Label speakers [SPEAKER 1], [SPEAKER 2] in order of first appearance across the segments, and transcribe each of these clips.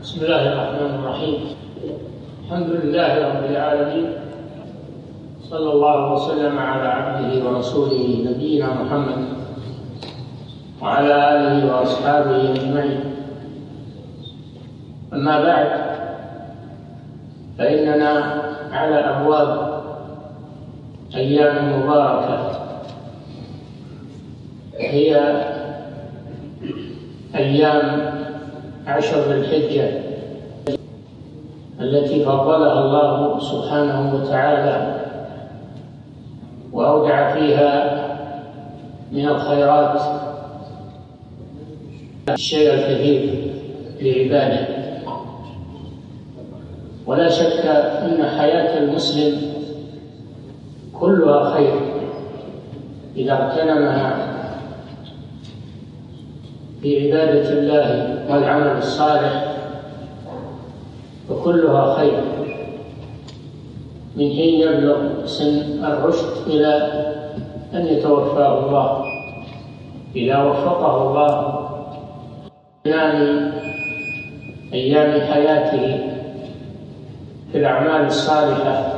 [SPEAKER 1] بسم الله الرحمن الرحيم. الحمد لله رب العالمين، صلى الله وسلم على عبده ورسوله نبينا محمد وعلى آله وأصحابه أجمعين. أما بعد، فإننا على أبواب أيام مباركة، هي أيام 10 ذي الحجة التي فضلها الله سبحانه وتعالى وأودع فيها من الخيرات الشيء الكثير لعباده. ولا شك أن حياة المسلم كلها خير إذا اغتنمها في عبادة الله والعمل الصالح، فكلها خير من حين يبلغ سن الرشد إلى أن يتوفاه الله. إذا وفقه الله في أيام حياته في الأعمال الصالحة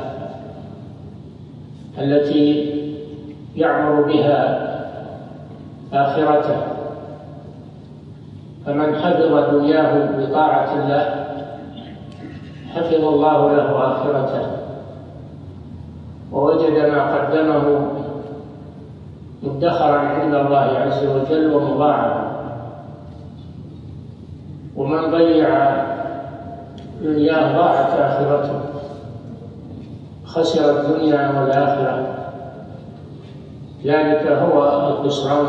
[SPEAKER 1] التي يعمر بها آخرته، فمن حفظ دنياه بطاعة الله حفظ الله له آخرته، ووجد ما قدمه مدخرا عند الله عز وجل ومضاعفا. ومن ضيع دنياه ضاعت آخرته، خسر الدنيا والآخرة. ذلك هو الخسران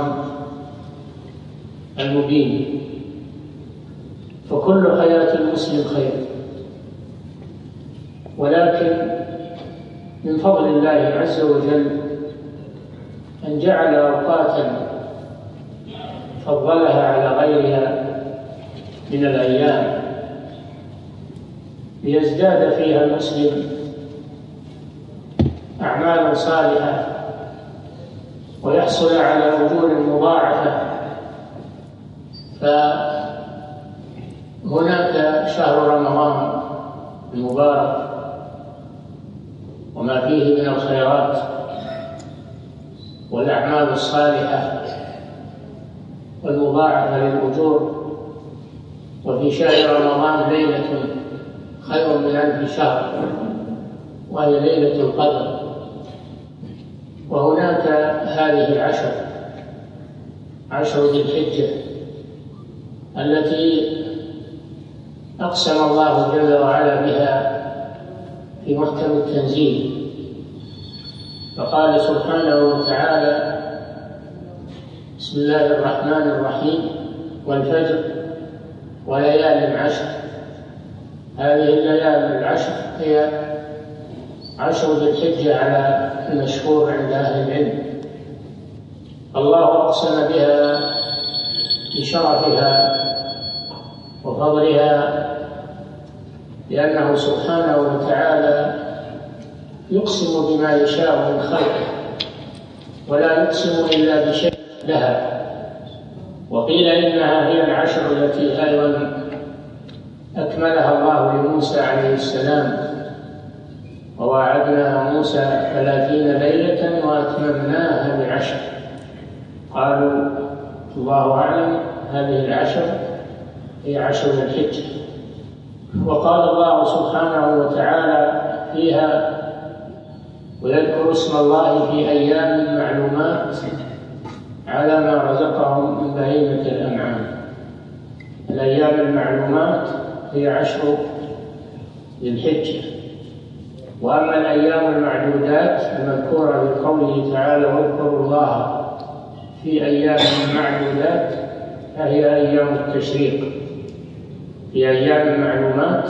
[SPEAKER 1] المبين. فكل حياة المسلم خير، ولكن من فضل الله عز وجل أن جعل أوقاتا فضلها على غيرها من الأيام ليزداد فيها المسلم أعمالا صالحة ويحصل على أجور مضاعفة. فهناك شهر رمضان المبارك وما فيه من الخيرات والأعمال الصالحة والمضاعفة للأجور. وفي شهر رمضان ليلة خير من 1000 شهر، وهي ليلة القدر. وهناك هذه 10 ذي الحجة التي أقسم الله جل وعلا بها في محكم التنزيل، فقال سبحانه وتعالى: بسم الله الرحمن الرحيم، والفجر وليال 10. هذه الليالي 10 هي 10 ذي الحجة على المشهور عند أهل العلم. الله أقسم بها بشرفها وفضلها، لأنه سبحانه وتعالى يقسم بما يشاء من خلقه، ولا يقسم إلا بشيء لها. وقيل إنها هي 10 التي أيضا أكملها الله لموسى عليه السلام: وواعدنا موسى 30 ليلة وأتممناها ب10. قالوا الله أعلم، هذه 10 هي 10 ذي الحجة. وقال الله سبحانه وتعالى فيها: ويذكر اسم الله في أيام معلومات على ما رزقهم من بهيمة الأنعام. الأيام المعلومات هي 10 ذي الحجة. وأما الأيام المعدودات المذكورة بقوله تعالى: واذكروا الله في أيام معدودات، فهي أيام التشريق. في أيام معلومات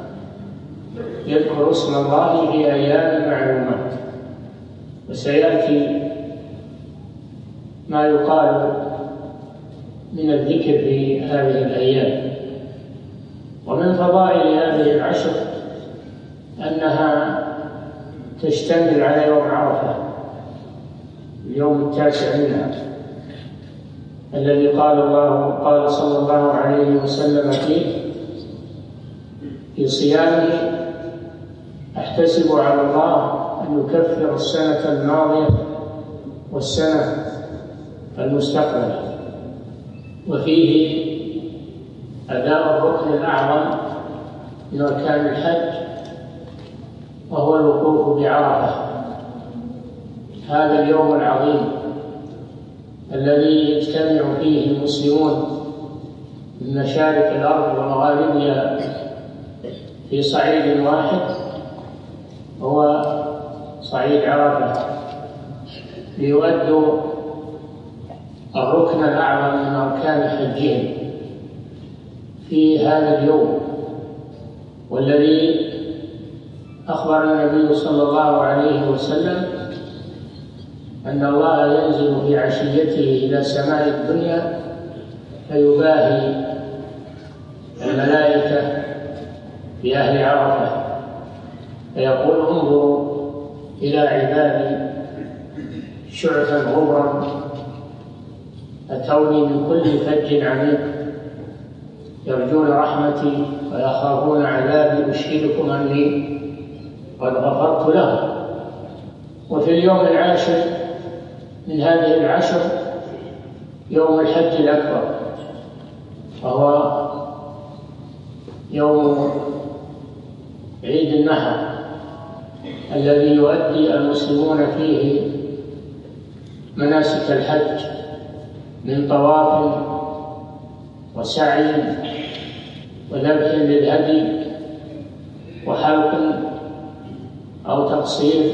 [SPEAKER 1] يذكر اسم الله في أيام معلومات. وسيأتي ما يقال من الذكر في هذه الأيام. ومن فضائل هذه 10 أنها تشتمل على يوم عرفة، اليوم 9 منها، الذي قال صلى الله عليه وسلم فيه: في صيامه أحتسب على الله أن يكفر السنة الماضية والسنة المستقبلة. وفيه أداء الركن الأعظم من أركان الحج، وهو الوقوف بعرفة، هذا اليوم العظيم الذي يجتمع فيه المسلمون من مشارق الأرض ومغاربها في صعيد واحد، هو صعيد عرفة، ليؤدوا الركن الأعظم من أركان حجهم في هذا اليوم، والذي أخبر النبي صلى الله عليه وسلم أن الله ينزل في عشيته إلى سماء الدنيا فيباهي الملائكة بأهل عرفة فيقول: انظروا إلى عبادي شعثا غبرا أتوني من كل فج عميق يرجون رحمتي ويخافون عذابي أشهدكم أني قد غفرت لهم. وفي اليوم العاشر من هذه العشر يوم الحج الأكبر، وهو يوم عيد النحر الذي يؤدي المسلمون فيه مناسك الحج من طواف وسعي وذبح للهدي وحلق أو تقصير.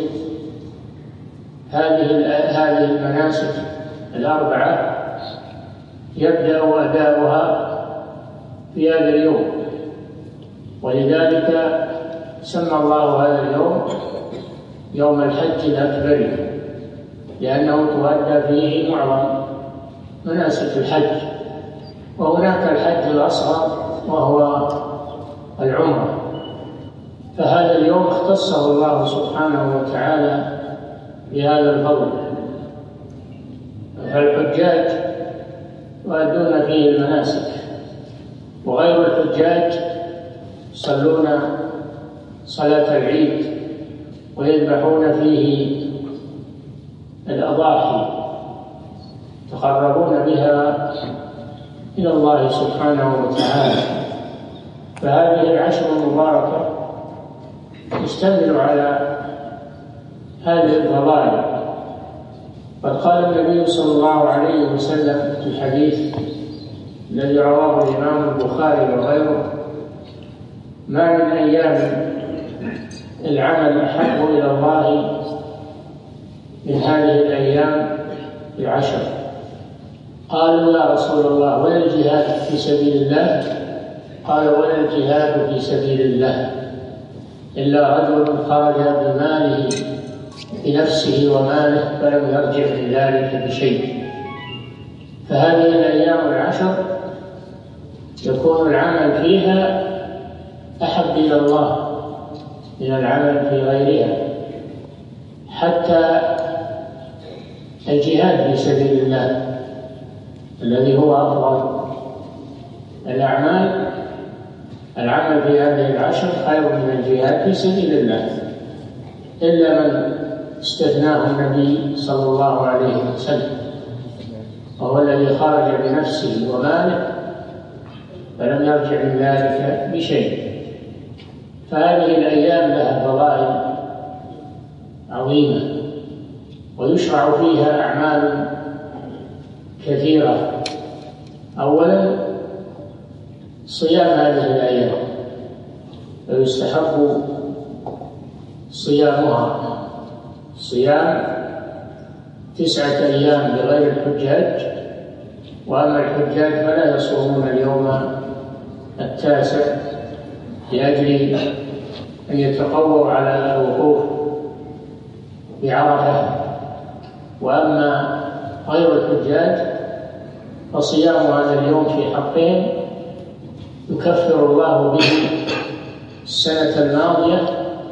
[SPEAKER 1] هذه المناسك الأربعة يبدأ أداؤها في هذا اليوم، ولذلك سمى الله هذا اليوم يوم الحج الأكبر، لأنه تؤدى فيه معظم مناسك الحج. وهناك الحج الأصغر وهو العمرة، فهذا اليوم اختصه الله سبحانه وتعالى بهذا الفضل. فالحجاج يؤدون فيه المناسك، وغير الحجاج يصلون صلاة العيد ويذبحون فيه الأضاحي يتقربون بها إلى الله سبحانه وتعالى. فهذه العشر المباركة تشتمل على هذه الفضائل. قد قال النبي صلى الله عليه وسلم في الحديث الذي رواه الإمام البخاري وغيره: ما من أيام العمل أحب إلى الله من هذه الأيام العشر. قالوا: يا رسول الله ولا الجهاد في سبيل الله؟ قال: ولا الجهاد في سبيل الله إلا رجل خرج بماله بنفسه وماله فلم يرجع من ذلك بشيء. فهذه الأيام العشر يكون العمل فيها أحب إلى الله من العمل في غيرها، حتى الجهاد في سبيل الله الذي هو أفضل الأعمال. العمل في هذه العشر خير من الجهاد في سبيل الله، إلا من استثناه النبي صلى الله عليه وسلم، وهو الذي خرج بنفسه وماله فلم يرجع من ذلك بشيء. فهذه الأيام لها فضائل عظيمة، ويشرع فيها أعمال كثيرة. أولا صيام هذه الأيام، فيستحب صيامها، صيام 9 أيام لغير الحجاج، وأما الحجاج فلا يصومون اليوم 9 لأجل أن يتقووا على الوقوف بعرفة. وأما غير الحجاج فصيام هذا اليوم في حقهم يكفر الله به السنة الماضية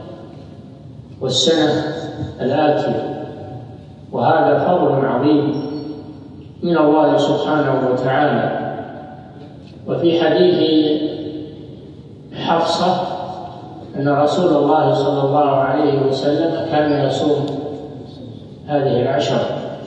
[SPEAKER 1] والسنة الآتية، وهذا فضل عظيم من الله سبحانه وتعالى. وفي حديث حفصة أن رسول الله صلى الله عليه وسلم كان يصوم هذه العشر،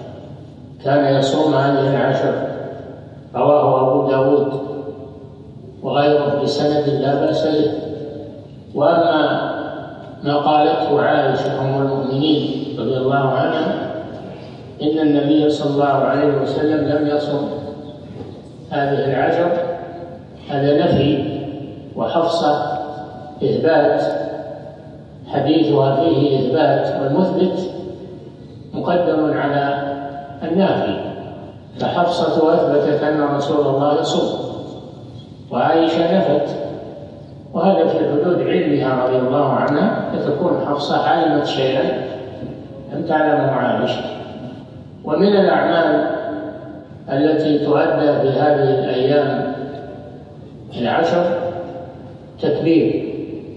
[SPEAKER 1] رواه أبو داود وغيره بسند لا بأس به. وأما ما قالته عائشة أم المؤمنين رضي الله عنها إن النبي صلى الله عليه وسلم لم يصم هذه العشر، هذا نفي، وحفصة إثبات، حديثها فيه إثبات، والمثبت مقدم على النافي. فحفصة أثبتت أن رسول الله يصوم، وعائشة نفت، وهذا في حدود علمها رضي الله عنها، فتكون حفصة علمت شيئا لم تعلمه عائشة. ومن الأعمال التي تؤدى في هذه الأيام العشر تكبير،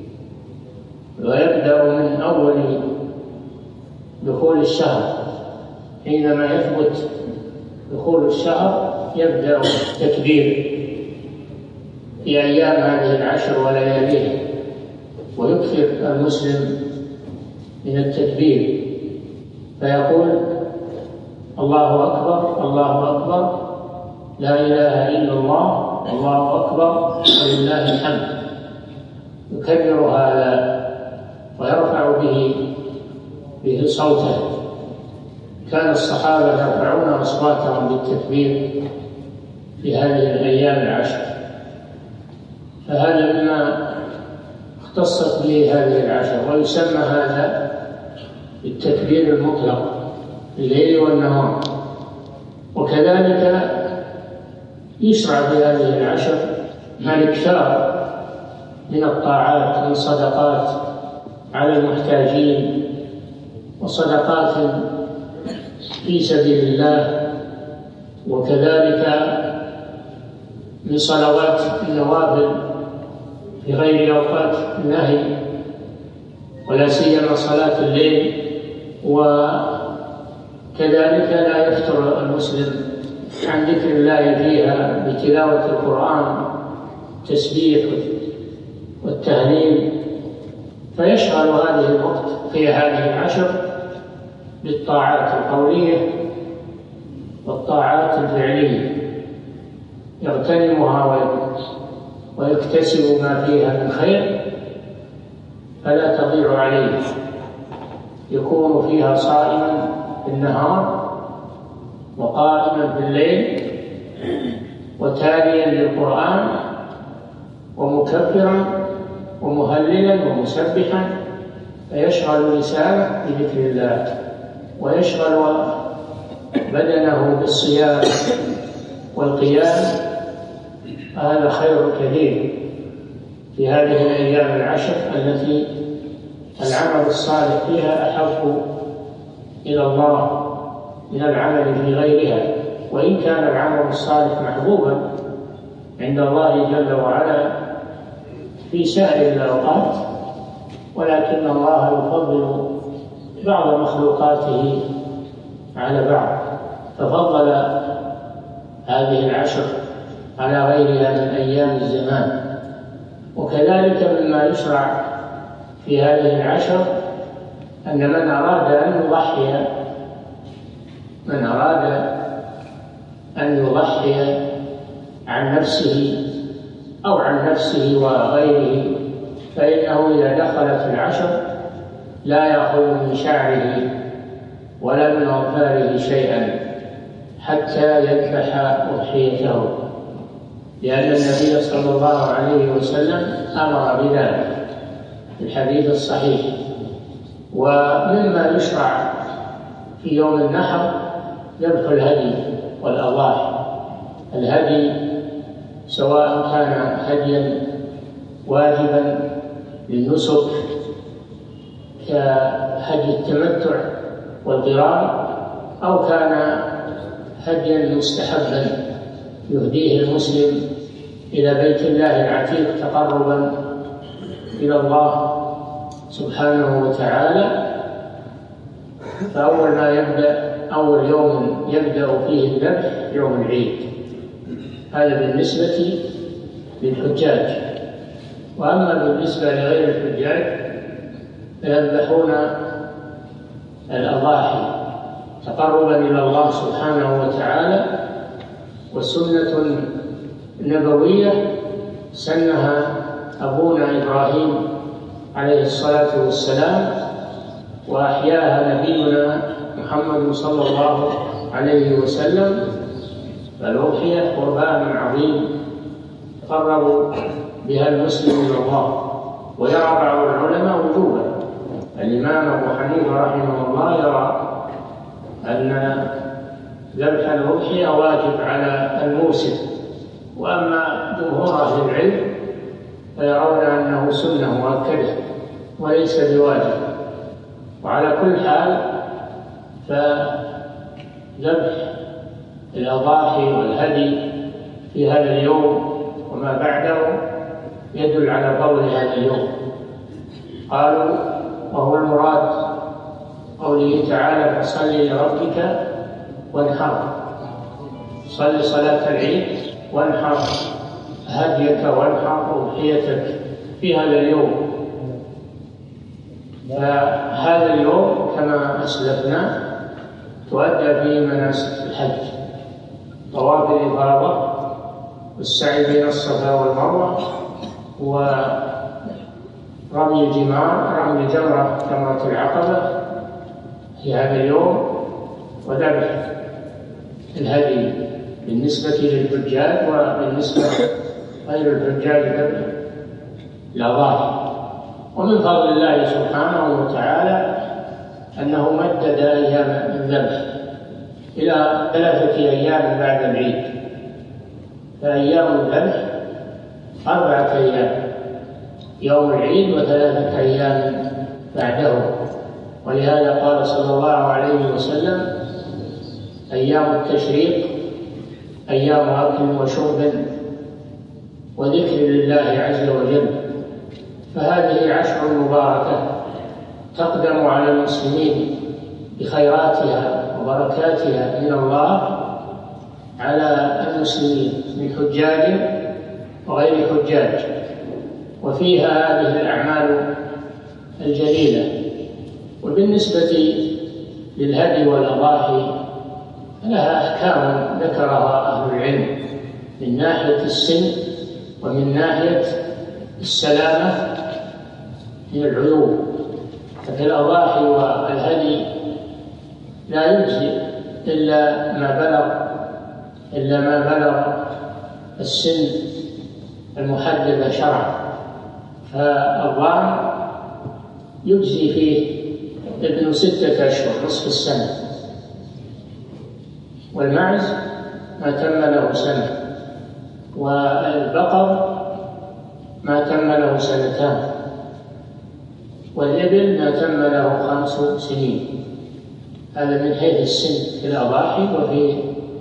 [SPEAKER 1] ويبدأ من أول دخول الشهر. حينما يثبت دخول الشهر يبدأ التكبير في أيام هذه العشر ولياليها، ويكثر المسلم من التكبير، فيقول الله أكبر الله أكبر، لا إله إلا الله، الله أكبر ولله الحمد، يكرر هذا ويرفع به صوته. كان الصحابة يرفعون أصواتهم بالتكبير في هذه الأيام العشر، فهذا مما اختصت به هذه العشر، ويسمى هذا بالتكبير المطلق الليل والنهار. وكذلك يشرع في هذه العشر الاكثار من الطاعات، من صدقات على المحتاجين، وصدقات في سبيل الله، وكذلك من صلوات النوافل في غير أوقات النهي، ولا سيما صلاة الليل. وكذلك لا يفتر المسلم عن ذكر الله فيها بتلاوة القرآن، التسبيح والتهليل، فيشغل هذه الوقت في هذه العشر بالطاعات القولية والطاعات الفعلية، يغتنمها ويكتسب ما فيها من خير فلا تضيع عليه، يكون فيها صائما في النهار وقائما في الليل وتاليا للقرآن ومكبرا ومهللا ومسبحا، فيشغل لسانه بذكر الله ويشغل بدنه بالصيام والقيام. هذا خير كثير في هذه الأيام العشر التي العمل الصالح فيها أحب إلى الله من العمل في غيرها، وإن كان العمل الصالح محبوبا عند الله جل وعلا في سائر الأوقات، ولكن الله يفضل بعض مخلوقاته على بعض، ففضل هذه العشر على غيرها من أيام الزمان. وكذلك مما يشرع في هذه العشر أن من أراد أن يضحي عن نفسه أو عن نفسه وغيره، فإنه إذا دخلت العشر لا يأخذ من شعره ولا من أظفاره شيئا حتى يذبح أضحيته، لأن النبي صلى الله عليه وسلم أمر بذلك في الحديث الصحيح. ومما يشرع في يوم النحر ذبح الهدي والأضاحي. الهدي سواء كان هديا واجبا للنسك كهدي التمتع والقران، أو كان هديا مستحبا يهديه المسلم إلى بيت الله العتيق تقربا إلى الله سبحانه وتعالى. فأول يوم يبدأ فيه الذبح يوم العيد، هذا بالنسبة للحجاج. وأما بالنسبة لغير الحجاج فيذبحون الأضاحي تقربا إلى الله سبحانه وتعالى، وسنة نبوية سنها أبونا إبراهيم عليه الصلاة والسلام، وأحياها نبينا محمد صلى الله عليه وسلم. فالأضحية قربان عظيم يقرب بها المسلم إلى الله. ويرى بعض العلماء وجوبا، الإمام أبو حنيفة رحمه الله يرى أن ذبح الأضحية واجب على الموسم، وأما جمهور أهل العلم فيرون أنه سنة مؤكدة وليس بواجب. وعلى كل حال فذبح الأضاحي والهدي في هذا اليوم وما بعده يدل على فضل هذا اليوم. قالوا وهو المراد قوله تعالى فصل لربك وانحر، صل صلاة العيد وانحر هديك وانحر أضحيتك في هذا اليوم. فهذا اليوم كما أسلفنا تؤدى فيه مناسك الحج، طواف الإفاضة والسعي بين الصفا والمروة ورمي الجمار، رمي جمرة العقبة في هذا اليوم، وذبح الهدي بالنسبة للحجاج، وبالنسبة غير الحجاج ذبح الأضاحي. ومن فضل الله سبحانه وتعالى أنه مدد أيام الذبح إلى 3 أيام بعد العيد، فأيام الذبح 4 أيام، يوم العيد و3 أيام بعده. ولهذا قال صلى الله عليه وسلم أيام التشريق أيام أكل وشرب وذكر لله عز وجل. فهذه 10 مباركة تقدم على المسلمين بخيراتها وبركاتها من الله على المسلمين من حجاج وغير حجاج، وفيها هذه الأعمال الجليلة. وبالنسبة للهدي والأضاحي لها أحكام ذكرها أهل العلم من ناحية السن ومن ناحية السلامة من العيوب. ففي الأضاحي والهدي لا يجزي إلا ما بلغ السن المحددة شرعا. فالضأن يجزي فيه ابن 6 أشهر نصف السنة، والمعز ما تم له سنة، والبقر ما تم له 2 سنة، والإبل ما تم له 5 سنين. هذا من حيث السن في الأضاحي وفي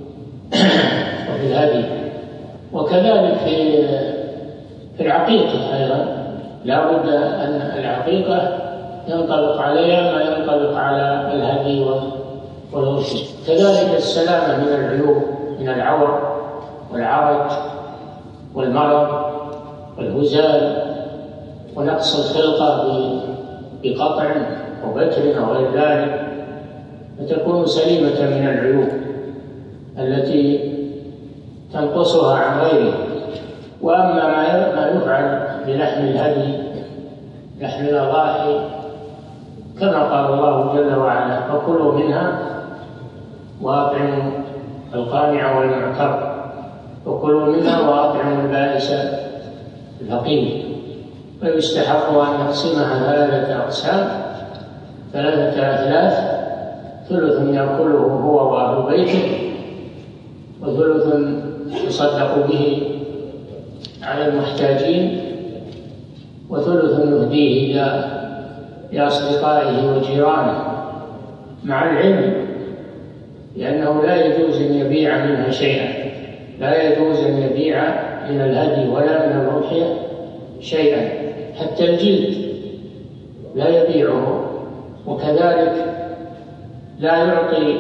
[SPEAKER 1] الهدي. وكذلك في العقيقة أيضا لا بد أن العقيقة ينطبق عليها ما ينطبق على الهدي والأضحية. كذلك السلامة من العيوب، من العور والعرج والمرض والهزال ونقص الخلقة بقطع وبتر أو غير ذلك، فتكون سليمة من العيوب التي تنقصها عن غيره. وأما ما يفعل بلحم الهدي، لحم الأضاحي، كما قال الله جل وعلا فكلوا منها وأطعموا القانع والمعتر، وكلوا منها وأطعموا البائس الفقير. فيستحق أن نقسمها 3 أقسام، 3 أثلاث: ثلث يأكله هو وأهل بيته، وثلث يصدق به على المحتاجين، وثلث يهديه لأصدقائه وجيرانه، مع العلم لأنه لا يجوز أن يبيع منها شيئا، لا يجوز أن يبيع من الهدي ولا من الأضحية شيئا، حتى الجلد لا يبيعه. وكذلك لا يعطي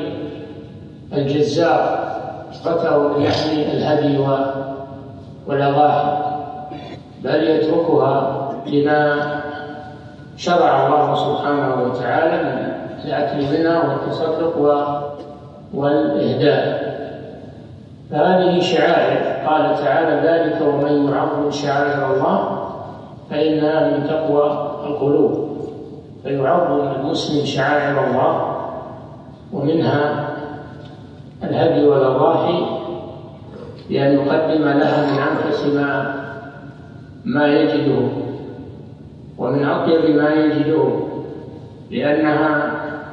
[SPEAKER 1] الجزار قطعه لحم الهدي والأضاحي، بل يتركها لما شرع الله سبحانه وتعالى من الأكل منها والتصدق والإهداء. فهذه شعائر، قال تعالى: ذلك ومن يعظم شعائر الله فإنها من تقوى القلوب. فيعظم المسلم شعائر الله، ومنها الهدي والأضاحي، بأن يقدم لها من أنفس ما يجده ومن أطيب ما يجده، لأنها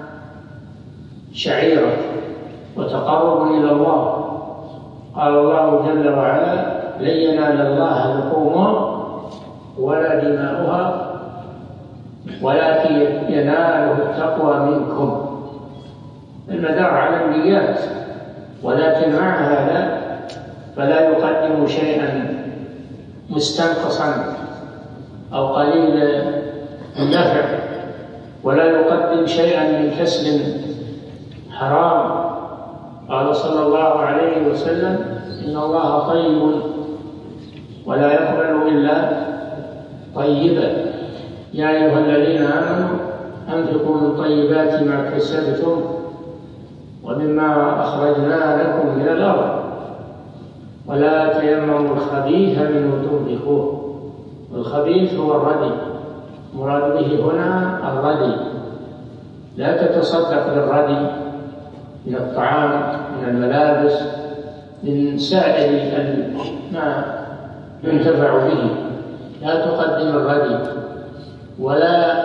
[SPEAKER 1] شعيرة وتقرب إلى الله. قال الله جل وعلا: لن ينال الله لحومها ولا دماؤها ولكن يناله التقوى منكم. المدار على النيات، ولكن مع هذا فلا يقدم شيئا مستنقصا أو قليل النفع، ولا يقدم شيئا من كسب حرام. قال صلى الله عليه وسلم: إن الله طيب ولا يقبل إلا طيبا. يا أيها الذين آمنوا أنفقوا من طيبات ما كسبتم ومما أخرجنا لكم من الأرض ولا تيمموا الخبيث منه تنفقون. والخبيث هو الردي، مراد به هنا الردي. لا تتصدق بالردي من الطعام، من الملابس، من سائر ما ينتفع به. لا تقدم الردي، ولا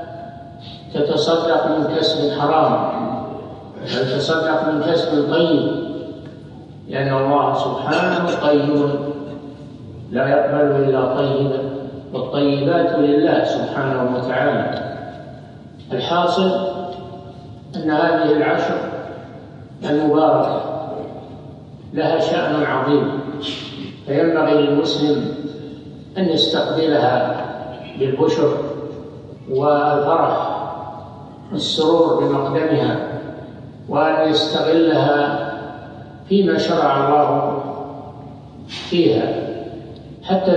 [SPEAKER 1] تتصدق من كسب حرام، بل تصدق من كسب طيب، لأن الله سبحانه طيب لا يقبل إلا طيبا، والطيبات لله سبحانه وتعالى. الحاصل أن هذه العشر المباركة لها شأن عظيم، فينبغي للمسلم أن يستقبلها بالبشر والفرح والسرور بمقدمها، وأن يستغلها فيما شرع الله فيها، حتى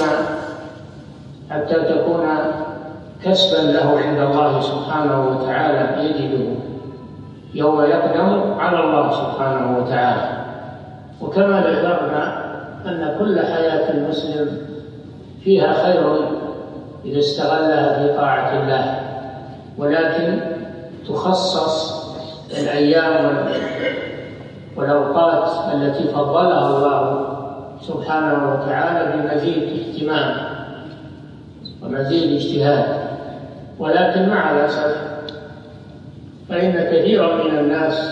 [SPEAKER 1] تكون كسبا له عند الله سبحانه وتعالى يجده يوم يقدم على الله سبحانه وتعالى. وكما ذكرنا أن كل حياة المسلم فيها خير إذا استغلها في طاعة الله، ولكن تخصص الأيام والأوقات التي فضلها الله سبحانه وتعالى بمزيد اهتمام ومزيد اجتهاد. ولكن مع الأسف فإن كثيرا من الناس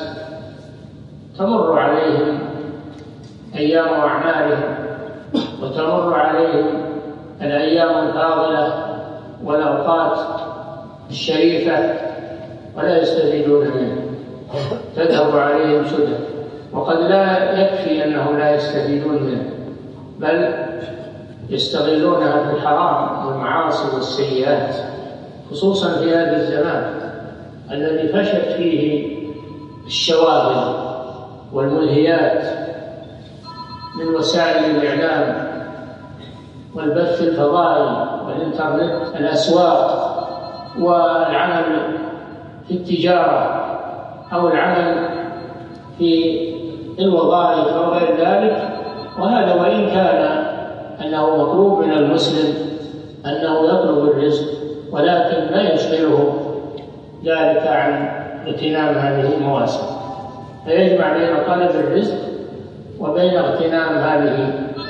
[SPEAKER 1] تمر عليهم أيام أعمارهم، وتمر عليهم الأيام الفاضلة والأوقات الشريفة ولا يستفيدون منه، تذهب عليهم سدى. وقد لا يكفي أنهم لا يستفيدون منه، بل يستغلونها في الحرام والمعاصي والسيئات، خصوصا في هذا الزمان الذي فشت فيه الشواغل والملهيات من وسائل الإعلام والبث الفضائي والإنترنت، الأسواق والعمل في التجارة أو العمل في الوظائف أو غير ذلك. وهذا وإن كان أنه مطلوب من المسلم أنه يطلب الرزق، ولكن لا يشغله ذلك عن اغتنام هذه المواسم، فيجمع بين طلب الرزق وبين اغتنام هذه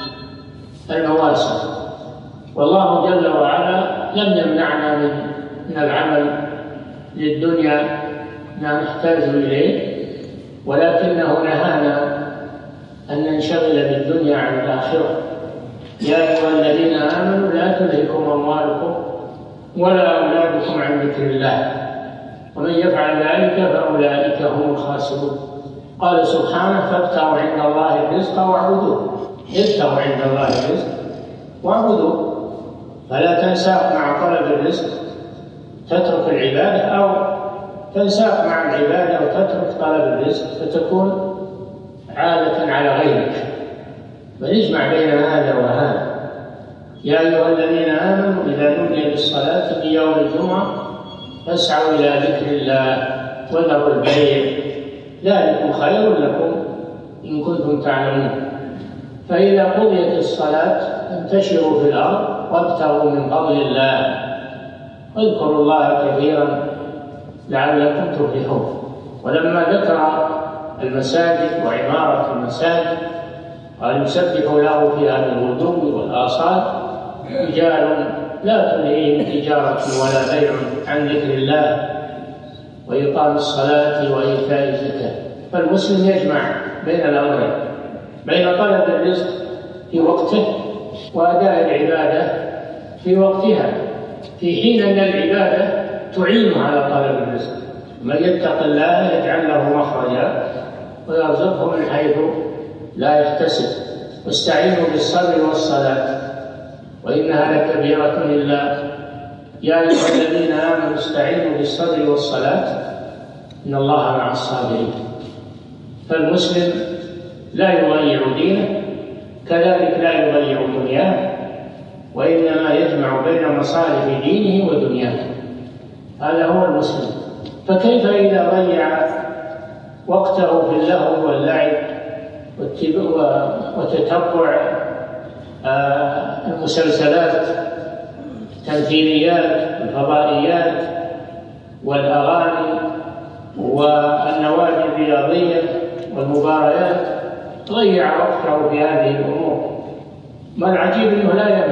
[SPEAKER 1] المواسم. والله جل وعلا لم يمنعنا من العمل للدنيا ما نحتاج إليه، ولكنه نهانا أن ننشغل بالدنيا عن الآخرة. يا أيها الذين آمنوا لا تلهكم أموالكم ولا أولادكم عن ذكر الله ومن يفعل ذلك فأولئك هم الخاسرون. قال سبحانه: فابتغوا عند الله الرزق واعبدوه. ابتغوا عند الله الرزق واعبدوه، فلا تنساق مع طلب الرزق تترك العبادة، أو تنساق مع العبادة وتترك طلب الرزق فتكون عادة على غيرك، بل اجمع بين هذا وهذا. يا أيها الذين آمنوا إذا نودي للصلاة في يوم الجمعة فاسعوا إلى ذكر الله وذروا البيع ذلكم خير لكم إن كنتم تعلمون. فإذا قضيت الصلاة انتشروا في الأرض وابتغوا من فضل الله واذكروا الله كثيرا لعلكم تفلحون. ولما ذكر المساجد وعمارة المساجد قال يسبح له فيها بالغدو والآصال رجال لا تلهيهم تجارة ولا بيع عن ذكر الله وإقام الصلاة وإيتاء الزكاة. فالمسلم يجمع بين الأمرين، بين طلب الرزق في وقته وأداء العبادة في وقتها، في حين أن العبادة تعين على طلب الرزق. من يتق الله يجعل له مخرجا ويرزقه من حيث لا يحتسب. واستعينوا بالصبر والصلاة وإنها لكبيرة إلا يا أيها الذين آمنوا استعينوا بالصبر والصلاة إن الله مع الصابرين. فالمسلم لا يضيع دينه كذلك لا يضيع دنياه، وإنما يجمع بين مصالح دينه ودنياه. هذا هو المسلم. فكيف إذا ضيع وقته في اللهو واللعب وتتبع المسلسلات التمثيليات الفضائيات والأغاني والنوادي الرياضية والمباريات، ضيع وقته في هذه الأمور. ما العجيب أنه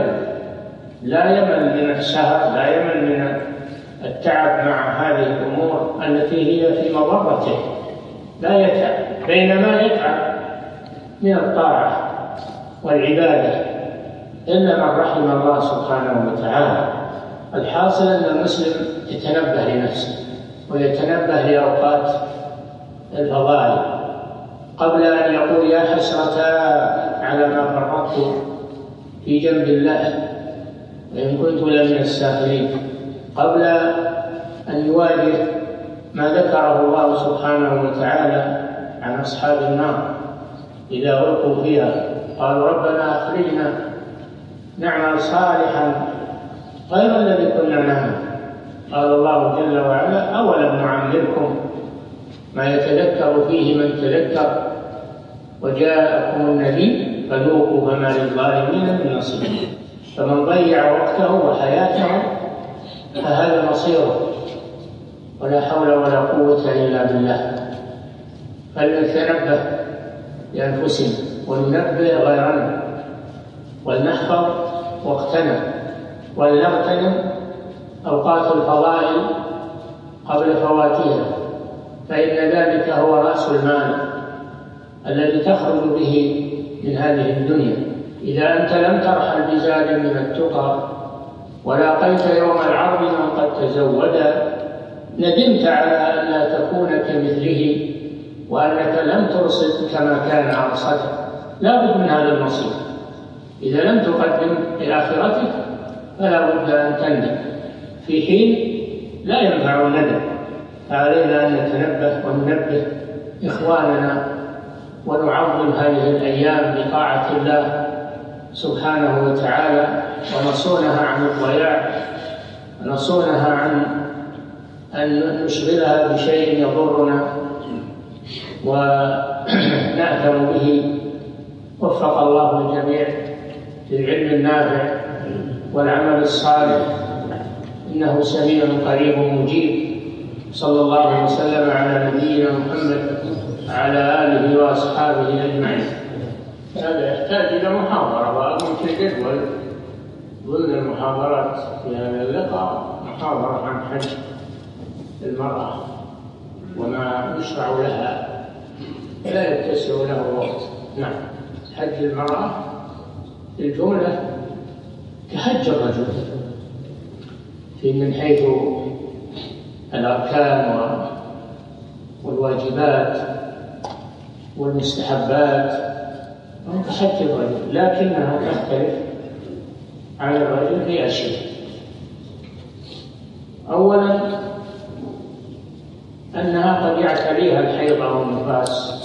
[SPEAKER 1] لا يمل من السهر، لا يمل من التعب مع هذه الأمور التي هي في مضرته، لا يتعب، بينما يتعب من الطاعة والعبادة إلا من رحم الله سبحانه وتعالى. الحاصل أن المسلم يتنبه لنفسه ويتنبه لأوقات الفضائل قبل أن يقول يا حسرة على ما فرطت في جنب الله وإن كنت لمن الساخرين، قبل أن يواجه ما ذكره الله سبحانه وتعالى عن أصحاب النار إذا ألقوا فيها قالوا ربنا أخرجنا نعمل صالحا غير الذي كنا نعمل. قال الله جل وعلا أولم نعمركم ما يتذكر فيه من تذكر وجاءكم النذير فذوقوا فما للظالمين من نصير. فمن ضيع وقته وحياته فهذا مصيره، ولا حول ولا قوة إلا بالله. فلنتنبه لأنفسنا وننبه غيرنا ولنحفظ وقتنا ولنغتنم أوقات الفضائل قبل فواتها، فإن ذلك هو رأس المال الذي تخرج به من هذه الدنيا. إذا أنت لم ترحل بزاد من التقى ولاقيت يوم العرض من قد تزود ندمت على أن لا تكون كمثله وأنك لم ترصد كما كان أرصده. لا بد من هذا المصير. إذا لم تقدم لآخرتك فلا بد أن تندم في حين لا ينفع الندم. فعلينا أن نتنبه وننبه إخواننا ونعظم هذه الأيام بطاعة الله سبحانه وتعالى ونصونها عن الضياع ونصونها عن أن نشغلها بشيء يضرنا ونأثم به. وفق الله الجميع للعلم النافع والعمل الصالح إنه سميع قريب مجيب. صلى الله وسلم على نبينا محمد وعلى آله وأصحابه أجمعين. هذا يحتاج إلى محاضرة، وأظن في جدول ضمن المحاضرات في هذا اللقاء محاضرة عن حج المرأة وما يشرع لها لا يتسع له وقت. نعم، حج المرأة الجملة كحج الرجل من حيث الأركان والواجبات والمستحبات كحج الرجل، لكنها تختلف عن الرجل في أشياء. أولا أنها قد يعتريها الحيض أو النفاس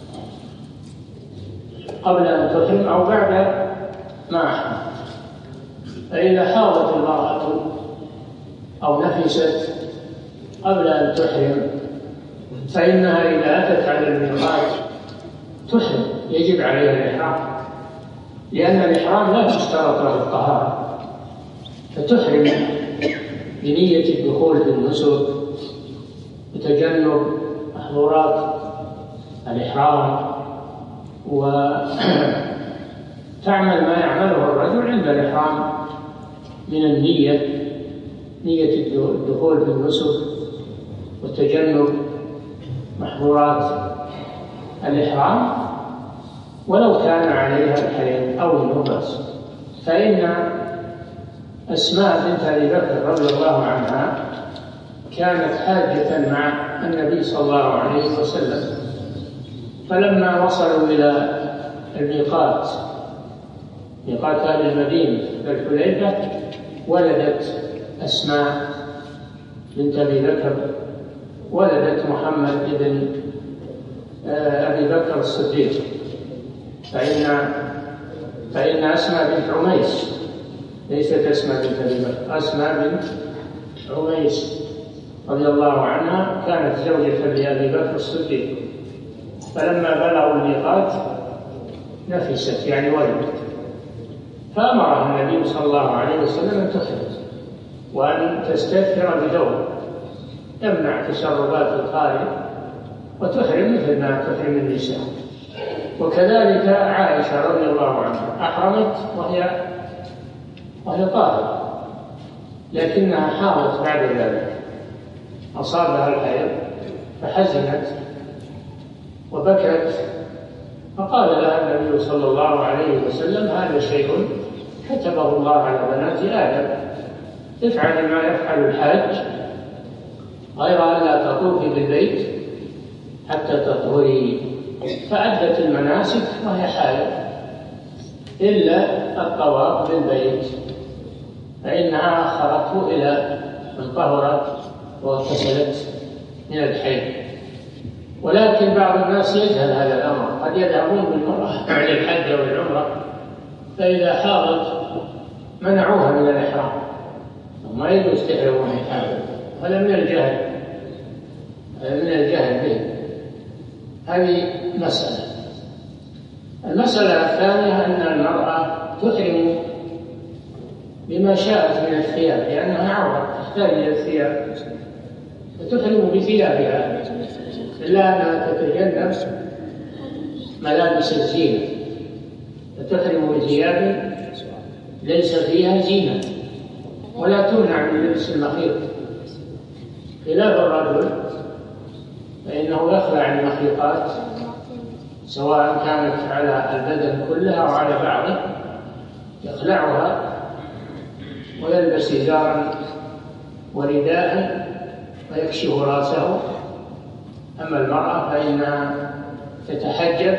[SPEAKER 1] قبل أن تحرم أو بعد ما أحرم، فإذا حاضت المرأة أو نفست قبل أن تحرم فإنها إذا أتت على الميقات تحرم، يجب عليها الإحرام، لأن الإحرام لا تشترط له الطهارة، فتحرم بنية الدخول في النسك وتجنب محظورات الإحرام، وتعمل ما يعمله الرجل عند الإحرام من النية، نية الدخول في النسك وتجنب محظورات الإحرام ولو كان عليها الحرم أو النفس. فإن أسماء بنت أبي بكر رضي الله عنها كانت حاجة مع النبي صلى الله عليه وسلم، فلما وصلوا إلى الميقات، ميقات أهل المدينة الحليفة، ولدت أسماء بنت أبي بكر ولدت محمد بن أبي بكر الصديق، فإن أسماء بنت عميس، ليست أسماء بنت أبي بكر، أسماء بنت عميس رضي الله عنها كانت زوجة لأبي بكر الصديق، فلما بلغوا الميقات نفست يعني ولدت، فأمرها النبي صلى الله عليه وسلم أن تحرم وأن تستثمر بثوب يمنع تسربات الخارج وتحرم مثل ما تحرم النساء. وكذلك عائشة رضي الله عنها أحرمت وهي طاهرة، لكنها حاضت بعد ذلك، أصابها الحيض فحزنت وبكت، فقال لها النبي صلى الله عليه وسلم: هذا شيء كتبه الله على بنات آدم، افعل ما يفعل الحاج غير أن لا تطوفي بالبيت حتى تطهري. فأدت المناسك وهي حائض إلا الطواف بالبيت، فإنها أخرته إلى أن طهرت واغتسلت من الحيض. ولكن بعض الناس يجهل هذا الأمر، قد يذهبون بالمرأة للحج أو العمرة فإذا حاضت منعوها من الإحرام، وما يجوز تحرم وهي حاضر، هذا من الجهل به. هذه مسألة. المسألة الثانية أن المرأة تحرم بما شاءت من الثياب، لأنها عورة تحتاج إلى الثياب، فتحرم بثيابها إلا أنها تتجنب ملابس الزينة، فتحرم بثياب ليس فيها زينة، ولا تمنع من لبس المخيط، خلاف الرجل فإنه يخلع المخيطات سواء كانت على البدن كلها أو على بعضه، يخلعها ويلبس إزارا ورداء ويكشف رأسه. أما المرأة فإنها تتحجب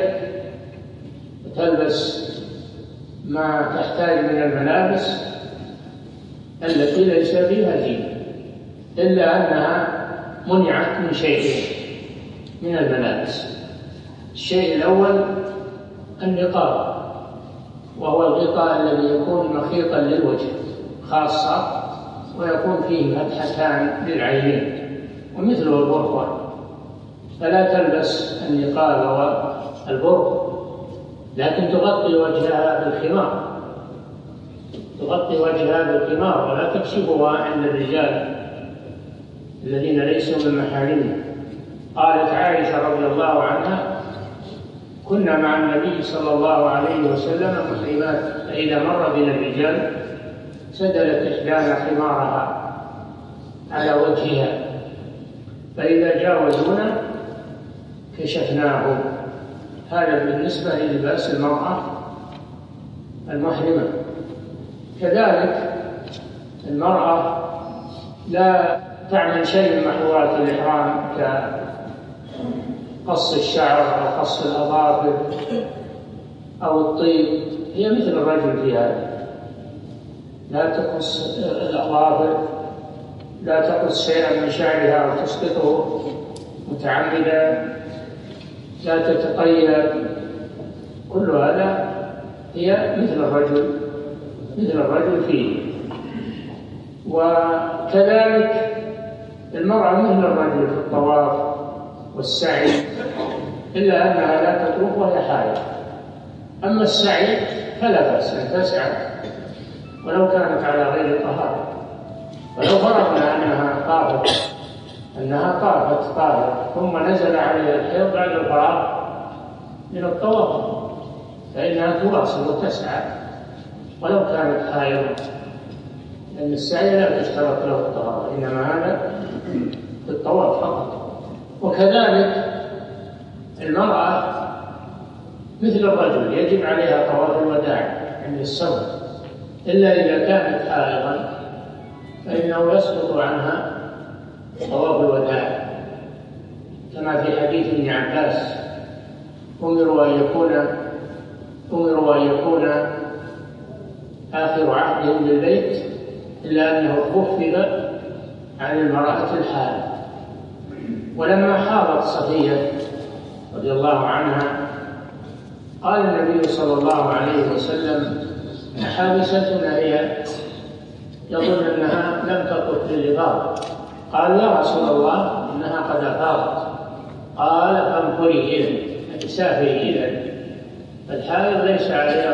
[SPEAKER 1] وتلبس ما تحتاج من الملابس التي ليس فيها زينة، إلا أنها منعت من شيئين من الملابس. الشيء الأول النقاب، وهو الغطاء الذي يكون مخيطا للوجه خاصة ويكون فيه فتحتان للعينين ومثله البرقع، فلا تلبس النقاب والبرق، لكن تغطي وجهها بالخمار، تغطي وجهها بالخمار ولا تكشفها عند الرجال الذين ليسوا من محارمها. قالت عائشة رضي الله عنها: كنا مع النبي صلى الله عليه وسلم محرمات، فإذا مر بنا الرجال سدلت إحدانا خمارها على وجهها، فإذا جاوزونا كشفناه. هذا بالنسبة للباس المرأة المحرمة. كذلك المرأة لا تعمل شيء من محظورات الإحرام كقص الشعر أو قص الأظافر أو الطيب، هي مثل الرجل في هذا، لا تقص الأظافر، لا تقص شيئا من شعرها وتسقطه متعمدا، لا تتطيب، كل هذا هي مثل الرجل مثل الرجل فيه. وكذلك المرأة مثل الرجل في الطواف والسعي، إلا أنها لا تطوف وهي حائض. أما السعي فلا بأس أن تسعى ولو كانت على غير طهارة. ولو فرضنا أنها طافت طاهرة ثم نزل عليها الحيض بعد الفراغ من الطواف فإنها تواصل وتسعى ولو كانت حائضة، لأن السعي لا تشترط له الطهارة، إنما هذا في الطواف فقط. وكذلك المرأة مثل الرجل يجب عليها طواف الوداع عند السفر، إلا إذا كانت حائضا فإنه يسقط عنها طواف الوداع، كما في حديث ابن عباس: أمروا أن يكون آخر عهدهم بالبيت إلا أنه خفف عن المرأة الحائض. ولما حاضت صفية رضي الله عنها قال النبي صلى الله عليه وسلم: حابستنا هي، يظن أنها لم تطف بالإفاضة. قال: يا رسول الله إنها قد أفاضت. قال: فانفري إذن، سافري إذن، الحائض ليس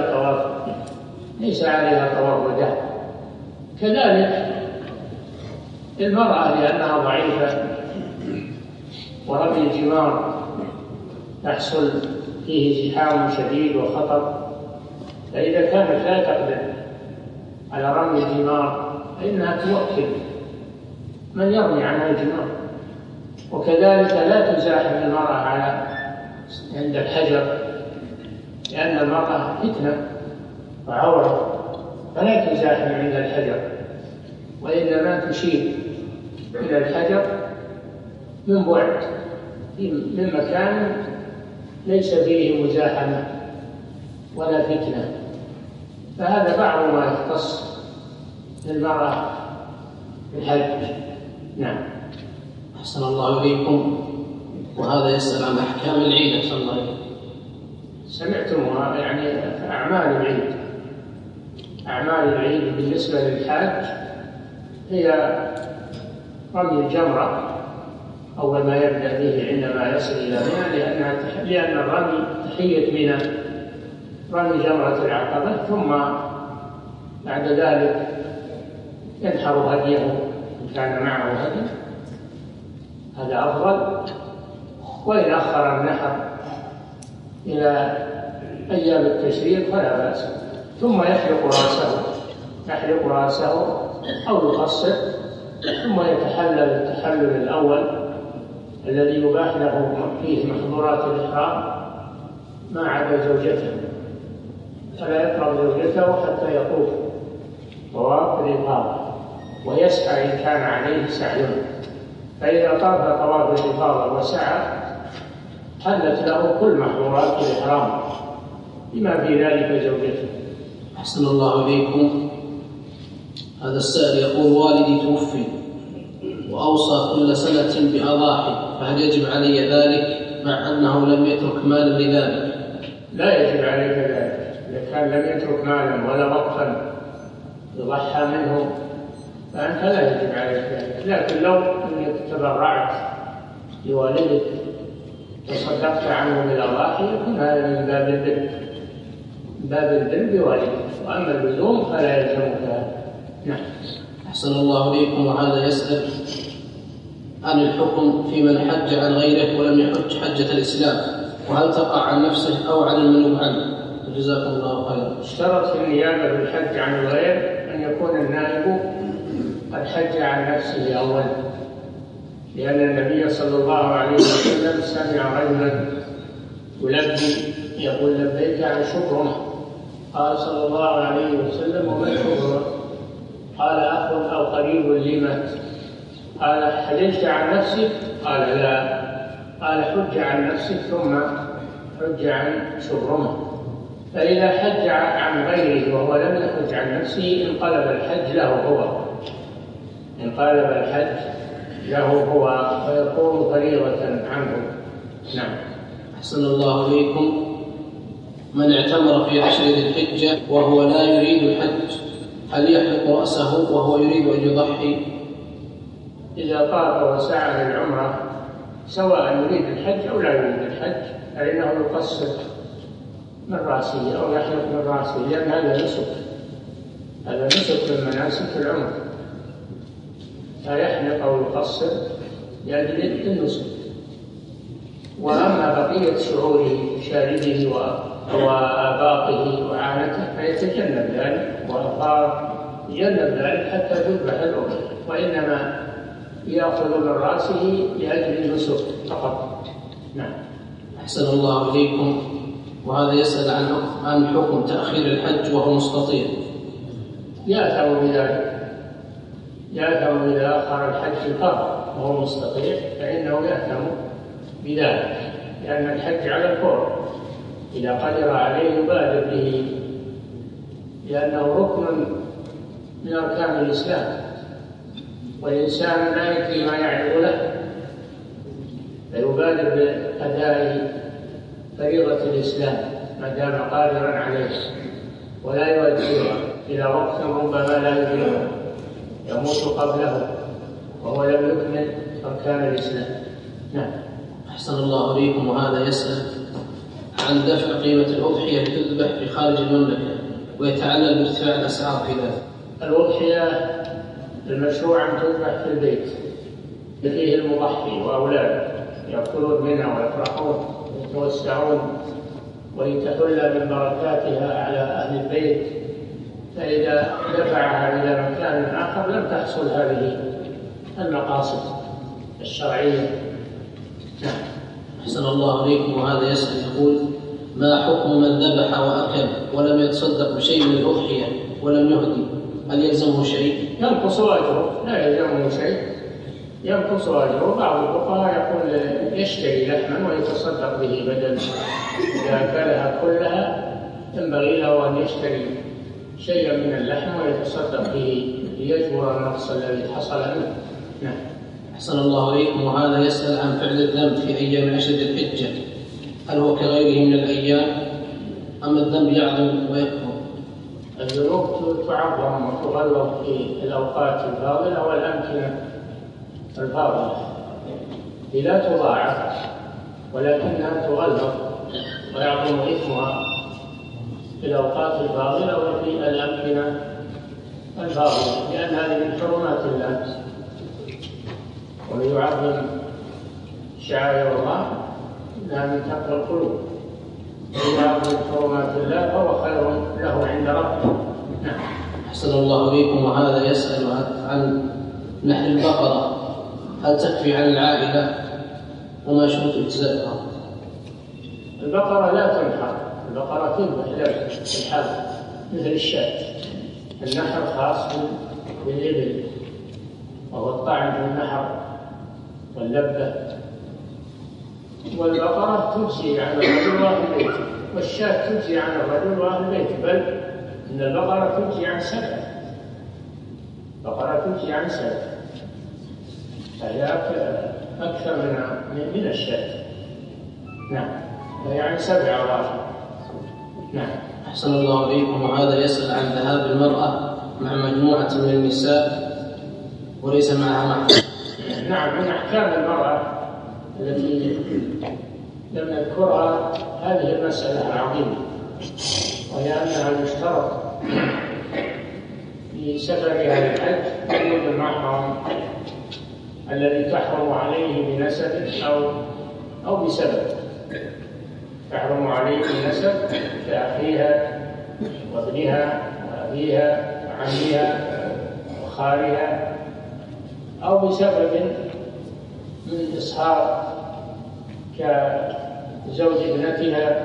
[SPEAKER 1] عليها طواف وداع. كذلك المرأة لأنها ضعيفة ورمي الجمار يحصل فيه زحام شديد وخطر، فإذا كانت لا تقدر على رمي الجمار فإنها توكل من يرمي عنها الجمار. وكذلك لا تزاحم المرأة عند الحجر، لأن المرأة فتنة وعورة، فلا تزاحم عند الحجر، وإنما تشير إلى الحجر من بعد من مكان ليس فيه مزاحمة ولا فتنة. فهذا بعض ما يختص بالمرأة بالحج. نعم.
[SPEAKER 2] أحسن الله إليكم. وهذا يسأل عن أحكام العيد. أحسن الله إليكم.
[SPEAKER 1] سمعتموها يعني أعمال العيد بالنسبة للحاج هي رمي الجمرة أول ما يبدأ به عندما يصل إلى منى، لأن الرمي تحية منى، رمي جمرة العقبة، ثم بعد ذلك ينحر هديه إن كان معه هدي، هذا أفضل. وإن أخر النحر إلى أيام التشريق فلا بأس. ثم يحلق رأسه أو يقصر، ثم يتحلل التحلل الأول الذي يباح له فيه محظورات الإحرام ما عدا زوجته، فلا يقرب زوجته حتى يطوف طواف الإفاضة ويسعى إن كان عليه سعي. فإذا طاف طواف الإفاضة وسعى حلت له كل محظورات الإحرام بما في ذلك زوجته.
[SPEAKER 2] أحسن الله إليكم. هذا السائل يقول: والدي توفي وأوصى كل سنة بأضاحي، فهل يجب علي ذلك مع أنه لم يترك مالا لذلك؟
[SPEAKER 1] لا يجب عليك ذلك. إذا كان لم يترك مالا ولا وقفا يضحى منه فأنت لا يجب عليك ذلك. لكن لو أنك تبرعت لوالدك تصدقت عنه بالأضاحي يكون هذا من باب البر بوالدك، وأما اللزوم فلا يلزمك. نعم.
[SPEAKER 2] أحسن الله إليكم. وهذا يسأل عن الحكم في من حج عن غيره ولم يحج حجة الإسلام، وهل تقع عن نفسه أو عن المنوب عنه؟ جزاكم الله خيرا.
[SPEAKER 1] اشترط في النيابة بالحج عن الغير أن يكون النائب قد حج عن نفسه أولا، لأن النبي صلى الله عليه وسلم سمع رجلا يلبي يقول: لبيك عن شبرمة. قال صلى الله عليه وسلم: ومن شبرمة؟ قال: أخ أو قريب لي مات. قال: حججت عن نفسك؟ قال: لا. قال: حج عن نفسك ثم حج عن شبرمة. فإذا حج عن غيره وهو لم يحج عن نفسه انقلب الحج له هو ويكون فريضة عنه. نعم.
[SPEAKER 2] أحسن الله إليكم. من اعتمر في 10 ذي الحجة وهو لا يريد الحج هل يحلق رأسه وهو يريد أن يضحي؟
[SPEAKER 1] إذا طاف وسعى للعمرة سواء يريد الحج أو لا يريد الحج فإنه يقصر من رأسه أو يحلق من رأسه، لأن هذا نسك من مناسك العمر، فيحلق أو يقصر لأجل النسك. وأما بقية شعور شاربه وآباطه وعانته فيتجنب ذلك، وأخار يجنب ذلك حتى تذبح الأضحية، وإنما يأخذ من رأسه لأجل النسك فقط. نعم.
[SPEAKER 2] أحسن الله إليكم. وهذا يسأل عن حكم تأخير الحج وهو مستطيع.
[SPEAKER 1] يأثم بذلك، يأثم إذا أخر الحج الفرض وهو مستطيع فإنه يأثم بذلك، لأن الحج على الفور، إذا قدر عليه يبادر به، لأنه ركن من أركان الإسلام، والإنسان لا يدري ما يعرض له فيبادر بأداء فريضة الإسلام ما دام قادرا عليه، ولا يؤجلها إلى وقت ربما لا يدركه يموت قبله وهو لم يكمل أركان الإسلام. نعم.
[SPEAKER 2] أحسن الله إليكم. وهذا يسأل عن دفع قيمة الأضحية تذبح في خارج المملكة ويتعلل بارتفاع الأسعار في ذلك.
[SPEAKER 1] الأضحية المشروع أن تذبح في البيت فيه المضحي وأولاده يأكلون منها ويفرحون ويتوسعون ويتحلى من بركاتها على أهل البيت، فإذا دفعها إلى مكان آخر لم تحصل هذه المقاصد الشرعية.
[SPEAKER 2] أحسن الله إليكم. وهذا يسأل يقول: ما حكم من ذبح وأكل ولم يتصدق بشيء من الأضحية ولم يهدي، هل يلزمه شيء؟
[SPEAKER 1] ينقص أجره، لا يلزمه شيء، ينقص أجره. بعض الفقهاء يقول يشتري لحما ويتصدق به بدل إذا أكلها كلها ينبغي له أن يشتري شيئا من اللحم ويتصدق به ليجبر النقص الذي حصل منه. نعم.
[SPEAKER 2] أحسن الله إليكم. وهذا يسأل عن فعل الذنب في أيام عشر الحجة، هل هو كغيره من الأيام أم الذنب يعظم ويكبر؟
[SPEAKER 1] الذنوب تعظم وتغلظ في الأوقات الفاضلة والأمكنة الفاضلة، لا تضاعف ولكنها تغلظ ويعظم إثمها في الأوقات الفاضلة وفي الأمكنة الفاضلة، لأن هذه من حرمات الله، ومن يعظم شعائر الله إنها من تقوى القلوب، ومن يعظم حرمات الله فهو خير له عند ربه. نعم.
[SPEAKER 2] أحسن الله إليكم. وهذا يسأل عن نحر البقرة، هل تكفي عن العائلة وما شروط اجزائها؟
[SPEAKER 1] البقرة لا تنحر، البقرة تذبح للحرب مثل الشاة. النحر خاص بالإبل وهو الطعن في النحر واللبة، والبقرة تجزي عن الرجل وأهل بيته، والشاة تجزي عن الرجل وأهل بيته، بل إن البقرة تجزي عن 7، البقرة تجزي عن 7، فهي أكثر من الشاة. نعم، فهي عن 7 أضعاف. نعم.
[SPEAKER 2] أحسن الله إليكم. وهذا يسأل عن ذهاب المرأة مع مجموعة من النساء وليس معها محرم.
[SPEAKER 1] نعم، من أحكام المرأة التي لم نذكرها هذه المسألة العظيمة، وهي أنها يشترط في سفرها للحج وجود المحرم الذي تحرم عليه بنسب أو بسبب. تحرم عليه بنسب كأخيها وابنها وأبيها وعمها وخالها، أو بسبب من إصهار كزوج ابنتها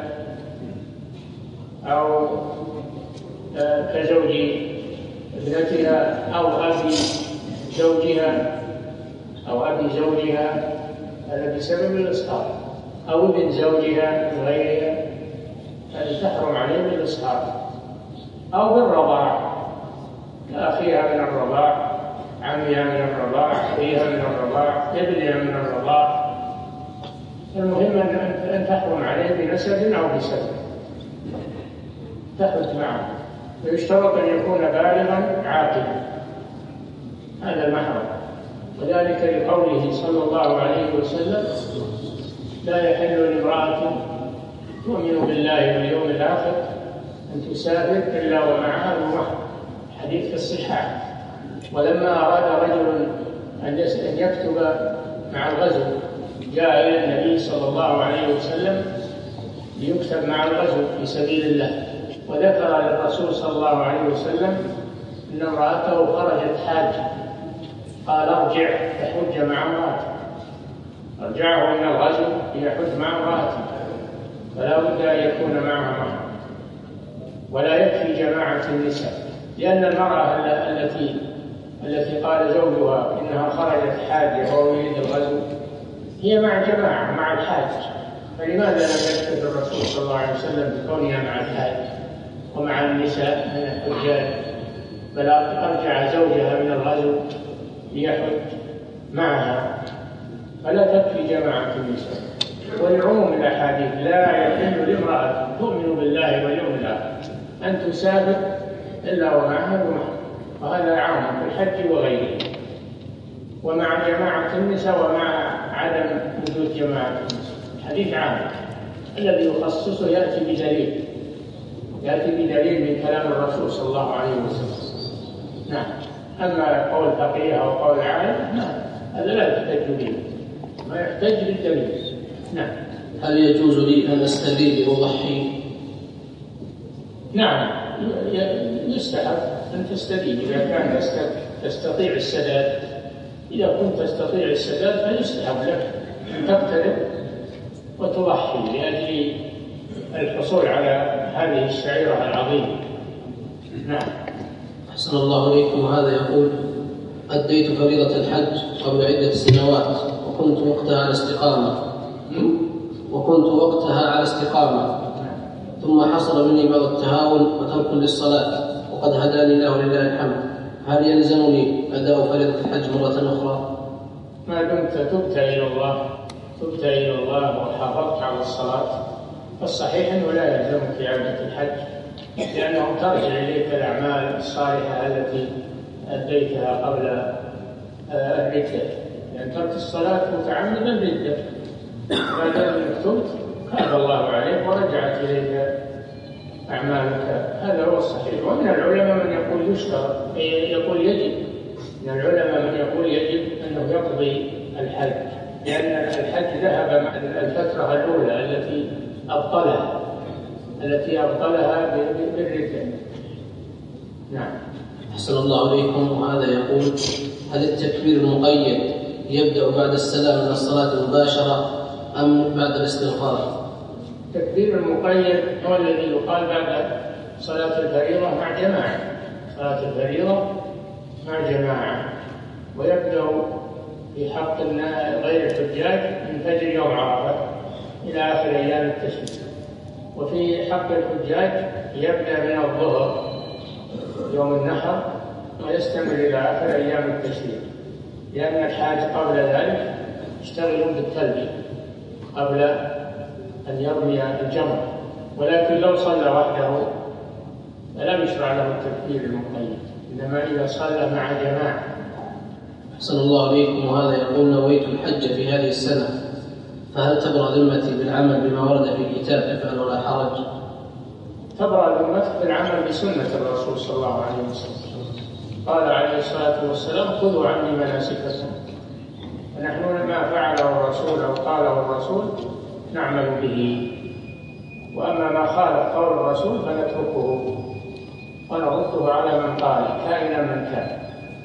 [SPEAKER 1] أو كزوج ابنتها أو أبي زوجها أو أبي زوجها، هذا بسبب الإصهار، أو ابن زوجها من غيرها، هذا تحرم عليه بالإصهار، أو بالرضاع كأخيها من الرضاع، عمها من الرضاع، أخيها من الرضاع، ابنها من الرضاع. المهم أن تحرم عليه بنسب أو بسبب، تحرم معه. ويشترط أن يكون بالغا عاقلا، هذا المحرم. وذلك لقوله صلى الله عليه وسلم: لا يحل لامرأة تؤمن بالله واليوم الآخر أن تسافر إلا ومعها ذو محرم، حديث في الصحاح. ولما أراد رجل أن يكتب مع الغزو جاء إلى النبي صلى الله عليه وسلم ليكتب مع الغزو في سبيل الله، وذكر للرسول صلى الله عليه وسلم أن امرأته خرجت حاجة، قال: ارجع فحج مع امرأتك. أرجعه من الغزو ليحج مع امرأته، فلا بد أن يكون معها محرم. ولا يكفي جماعة النساء، لأن المرأة التي قال زوجها إنها خرجت حاجة وهو يريد الغزو هي مع جماعة مع الحاج، فلماذا لم يكتب الرسول صلى الله عليه وسلم بكونها مع الحاج ومع النساء من الحجاج، بل أرجع زوجها من الغزو ليحج معها؟ فلا تكفي جماعة النساء. ولعموم الأحاديث: لا يحل لامرأة تؤمن بالله واليوم الآخر أن تسافر إلا ومعها ذو محرم، وهذا عام في الحج وغيره، ومع جماعة النساء ومع عدم وجود جماعة النساء. الحديث عام، الذي يخصصه يأتي بدليل من كلام الرسول صلى الله عليه وسلم. نعم. أما قول فقيه أو قول عالم هذا لا يحتج به، ما يحتج بالدليل. نعم.
[SPEAKER 2] هل يجوز لي أن أستدل وأضحي؟
[SPEAKER 1] نعم، يستحب أن تستدين إذا كان تستطيع السداد. إذا كنت تستطيع السداد فيستحب لك أن تقترب وتضحي لأجل الحصول على هذه الشعيرة العظيمة. نعم.
[SPEAKER 2] أحسن الله إليكم. وهذا يقول: أديت فريضة الحج قبل عدة سنوات وكنت وقتها على استقامة ثم حصل مني بعض التهاون وترك للصلاة وقد هداني الله لله الحمد، هل يلزمني أداء فريضة الحج مرة أخرى؟
[SPEAKER 1] ما دمت تبت إلى الله وحافظت على الصلاة فالصحيح أنه لا يلزمك إعادة الحج، لأنه ترجع إليك الأعمال الصالحة التي أديتها قبل الردة، لأن ترك الصلاة متعمدا ردة. ما دام أنك تبت تاب الله عليك ورجعت إليك أعمالك، هذا هو الصحيح. ومن العلماء من يقول يشترط، يقول يجب، من العلماء من يقول يجب أنه يقضي الحج، لأن الحج ذهب مع الفترة الأولى التي أبطلها بالردة. نعم.
[SPEAKER 2] أحسن الله إليكم. وهذا يقول: هل التكبير المقيد يبدأ بعد السلام من الصلاة مباشرة أم بعد الاستغفار؟
[SPEAKER 1] التكبير المقيد هو الذي يقال بعد صلاة الفريضة مع جماعة، صلاة الفريضة مع جماعة، ويبدأ في حق غير الحجاج من فجر يوم عرفة إلى آخر أيام التشريق، وفي حق الحجاج يبدأ من الظهر يوم النحر ويستمر إلى آخر أيام التشريق، لأن الحاج قبل ذلك يشتغل بالتلبية قبل أن يرمي الجمر، ولكن لو صلى وحده فلم يشرع له التكبير المقيد، إنما إذا صلى مع جماعة.
[SPEAKER 2] أحسن الله إليكم. وهذا يقول: نويت الحج في هذه السنة، فهل تبرأ ذمتي بالعمل بما ورد في كتاب افعل ولا حرج؟
[SPEAKER 1] تبرأ ذمتك بالعمل بسنة الرسول صلى الله عليه وسلم. قال عليه الصلاة والسلام: خذوا عني مناسككم. ونحن ما فعله الرسول أو قاله الرسول نعمل به، وأما ما خالف قول الرسول فنتركه ونرده على من قال كائنا من كان.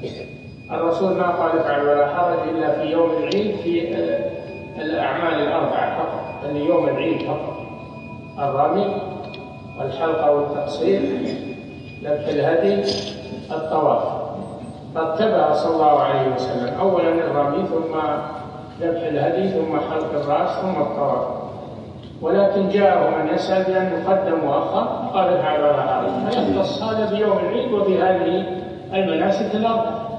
[SPEAKER 1] الرسول ما قال افعل ولا حرج إلا في يوم العيد في الأعمال الأربعة فقط، يعني يوم العيد فقط: الرمي والحلقة والتقصير، ذبح الهدي، الطواف. رتبها صلى الله عليه وسلم: أولا الرمي، ثم ذبح الهدي، ثم حلق الرأس، ثم الطواف. ولكن جاءه من يسأل بأن يقدم وأخر قال افعل ولا حرج، فيختص هذا بيوم العيد وبهذه المناسك الأربعة.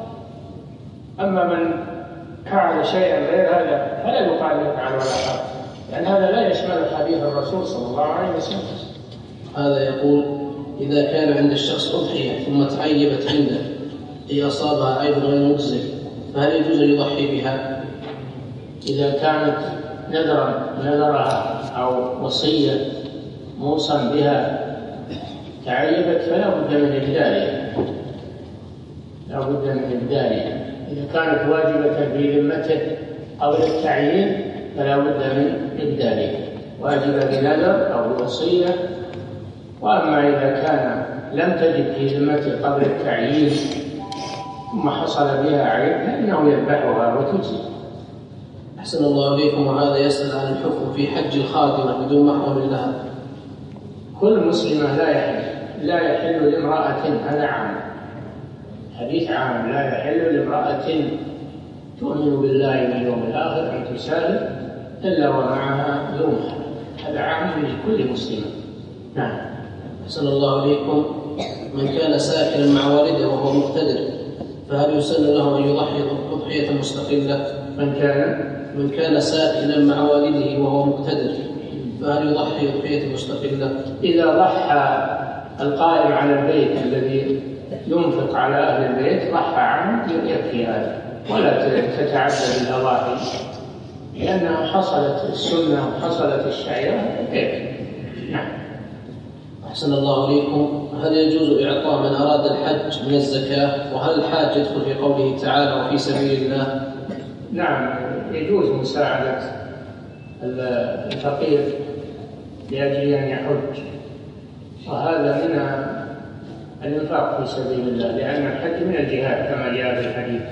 [SPEAKER 1] أما من فعل شيئا غير هذا فلا يقال افعل ولا حرج، لأن هذا لا يشمل حديث الرسول صلى الله عليه وسلم.
[SPEAKER 2] هذا يقول: إذا كان عند الشخص أضحية ثم تعيبت عنده أي أصابها عيب غير مجزئ فهل يجوز أن يضحي بها؟
[SPEAKER 1] إذا كانت نذرها أو وصية موصى بها تعيبت فلا بد من إبدالها، لا بد من إبدالها. إذا كانت واجبة في ذمته قبل التعيين فلا بد من إبدالها، واجبة بنذر أو وصية. وأما إذا كان لم تجد في ذمته قبل التعيين ثم حصل بها عيب فإنه يذبحها وتجزي.
[SPEAKER 2] أحسن الله إليكم. وهذا يسأل عن الحكم في حج الخادمة بدون محرم لها.
[SPEAKER 1] كل مسلمة لا يحل لامرأة، هذا عام، حديث عام، لا يحل لامرأة تؤمن بالله واليوم الآخر أن تسافر إلا ومعها ذو محرم، هذا عام لكل مسلمة. نعم.
[SPEAKER 2] أحسن الله إليكم. من كان ساكنا مع والده وهو مقتدر فهل يسن له أن يضحي أضحية مستقلة؟
[SPEAKER 1] من
[SPEAKER 2] كان ساكنا مع والده وهو مقتدر فهل يضحي أضحية مستقلة؟
[SPEAKER 1] إذا ضحى القائم على البيت الذي ينفق على أهل البيت ضحى عنه يكفي هذا، ولا تتعدد الأضاحي، لأنها حصلت السنة وحصلت الشعيرة. نعم.
[SPEAKER 2] أحسن الله إليكم. هل يجوز إعطاء من أراد الحج من الزكاة؟ وهل الحاج يدخل في قوله تعالى وفي سبيل الله؟
[SPEAKER 1] نعم، يجوز مساعدة الفقير لأجل أن يحج، وهذا من الإنفاق في سبيل الله، لأن الحج من الجهاد كما جاء في الحديث.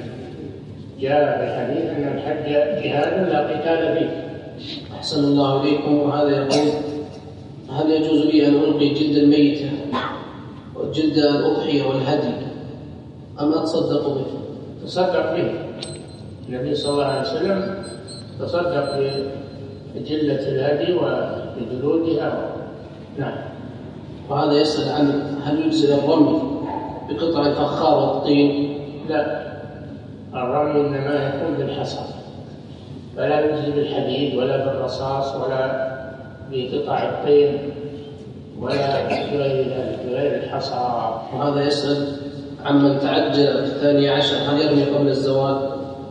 [SPEAKER 1] أن الحج جهاد لا قتال فيه.
[SPEAKER 2] أحسن الله إليكم. وهذا يقول هل يجوز لي أن ألقي جلد الميتة وجلد الأضحية والهدي أم أتصدق به؟
[SPEAKER 1] تصدق به. النبي صلى الله عليه وسلم تصدق بجلة الهدي وبجلودها. نعم.
[SPEAKER 2] وهذا يسأل عن هل يجزي الرمي بقطع الفخار والطين؟
[SPEAKER 1] لا، الرمي إنما يكون بالحصى، فلا يجزي بالحديد ولا بالرصاص ولا بقطع الطين ولا بغير ذلك، بغير الحصى.
[SPEAKER 2] وهذا يسأل عمن تعجل بالثاني عشر هل يرمي قبل الزوال؟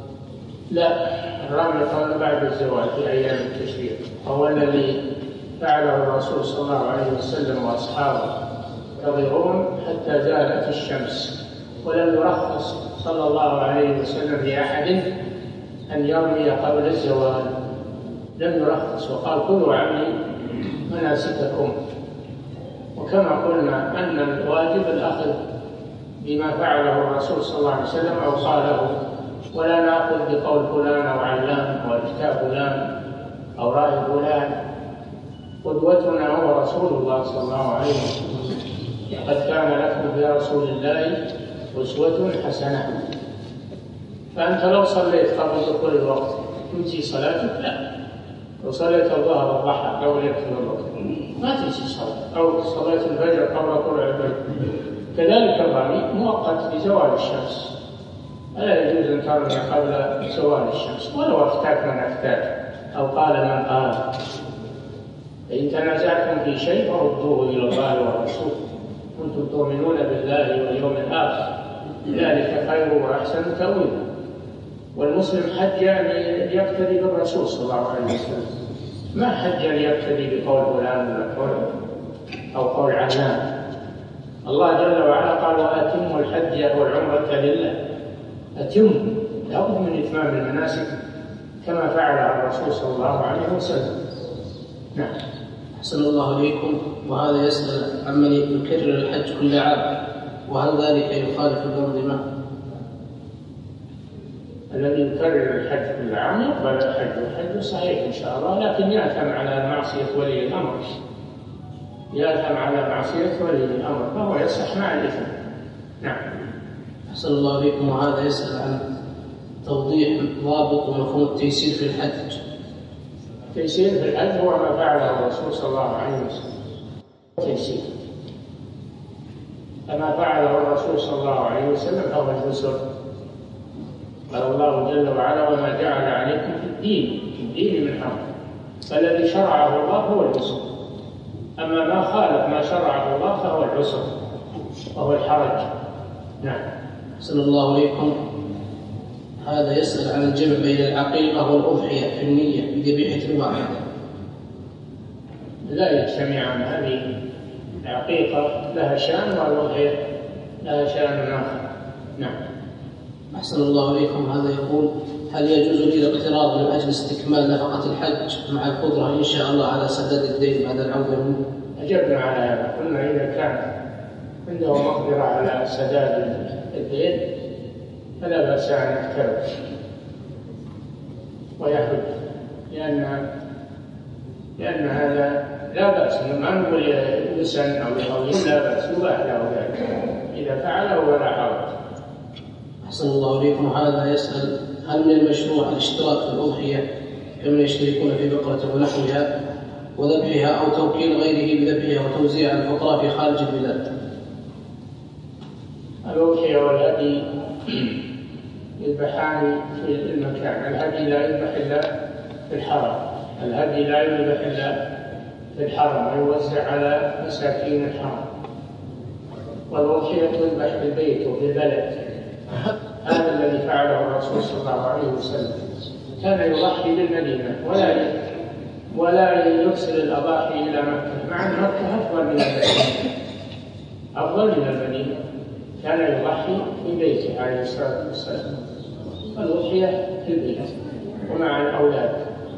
[SPEAKER 1] لا، الرمي قبل بعد الزوال في أيام التشريق، هو الذي فعله الرسول صلى الله عليه وسلم وأصحابه ينتظرون حتى زالت الشمس، ولم يرخص صلى الله عليه وسلم لأحد أن يرمي قبل الزوال، لم يرخص، وقال كلوا عني مناسككم. وكما قلنا أن الواجب الأخذ بما فعله الرسول صلى الله عليه وسلم أو قاله، ولا نأخذ بقول فلان أو علان أو إفتاء فلان أو رأي فلان. قدوتنا هو رسول الله صلى الله عليه وسلم. قد كان لكم في رسول الله أسوة حسنة. فأنت لو صليت قبل دخول الوقت تجزي صلاتك؟ لا. لو صليت الظهر الضحى قبل يدخل الوقت ما تجزي صلاة، أو صليت الفجر قبل طلوع الفجر. كذلك الرمي مؤقت لزوال الشمس، فلا يجوز أن ترمي قبل زوال الشمس، ولو أفتاك من أفتاك أو قال من قال. فإن تنازعتم في شيء فردوه إلى الله والرسول كنتم تؤمنون بالله واليوم الآخر، ذلك خير وأحسن تأويلا. والمسلم حج ليقتدي بالرسول صلى الله عليه وسلم، ما حج ليقتدي بقول فلان أو قول علان. الله جل وعلا قال وأتموا الحج والعمرة لله. أتم، لابد من إتمام المناسك كما فعل الرسول صلى الله عليه وسلم. نعم.
[SPEAKER 2] أحسن الله إليكم. وهذا يسأل عمن يكرر الحج كل عام وهل ذلك يخالف الأنظمة؟
[SPEAKER 1] الذي يكرر الحج كل عام يقبل الحج صحيح إن شاء الله، لكن يأثم على معصية ولي الأمر، فهو يصح مع الإثم. نعم.
[SPEAKER 2] أحسن الله إليكم. وهذا يسأل عن توضيح ضابط ومفهوم التيسير في الحج.
[SPEAKER 1] التيسير في الحج هو ما فعله الرسول صلى الله عليه وسلم، تيسير كما فعله الرسول صلى الله عليه وسلم فهو اليسر. قال الله جل وعلا وما جعل عليكم في الدين من حرج، فالذي شرعه الله هو اليسر، أما ما خالف ما شرعه الله فهو العسر وهو الحرج. نعم.
[SPEAKER 2] أحسن الله إليكم. هذا يسأل عن الجمع بين العقيقة والأضحية في النية بذبيحة واحدة.
[SPEAKER 1] لا يجتمعان، هذه العقيقة لها شأن والأضحية لها شأن آخر. نعم.
[SPEAKER 2] أحسن الله إليكم. هذا يقول: هل يجوز لي الاقتراض من أجل استكمال نفقة الحج مع القدرة إن شاء الله على سداد الدين بعد العودة منه؟
[SPEAKER 1] أجبنا على هذا، قلنا إذا كان عنده مقدرة على سداد الدين فلا بأس أن يقترض ويحج، لأن هذا لا بأس، ما نقول يسن أو يهوي، لا بأس، يباح له ذلك إذا فعله ولا حرج.
[SPEAKER 2] أحسن الله إليكم. هذا يسأل: هل من المشروع الاشتراك في الأضحية كمن يشتركون في بقرة ونحوها وذبحها أو توكيل غيره بذبحها وتوزيع الفقراء في خارج البلاد؟
[SPEAKER 1] الأضحية والهدي يذبحان في المكان. الهدي لا يذبح إلا في الحرم، الهدي لا يذبح إلا في الحرم ويوزع على مساكين الحرم، والأضحية تذبح في البيت وفي البلد. هذا الذي فعله الرسول صلى الله عليه وسلم، كان يضحي بالمدينة ولا يرسل الأضاحي إلى مكة، مع أن مكة أفضل من المدينة. كان يضحي في بيته عليه الصلاة والسلام، الأضحية في البيت ومع الأولاد،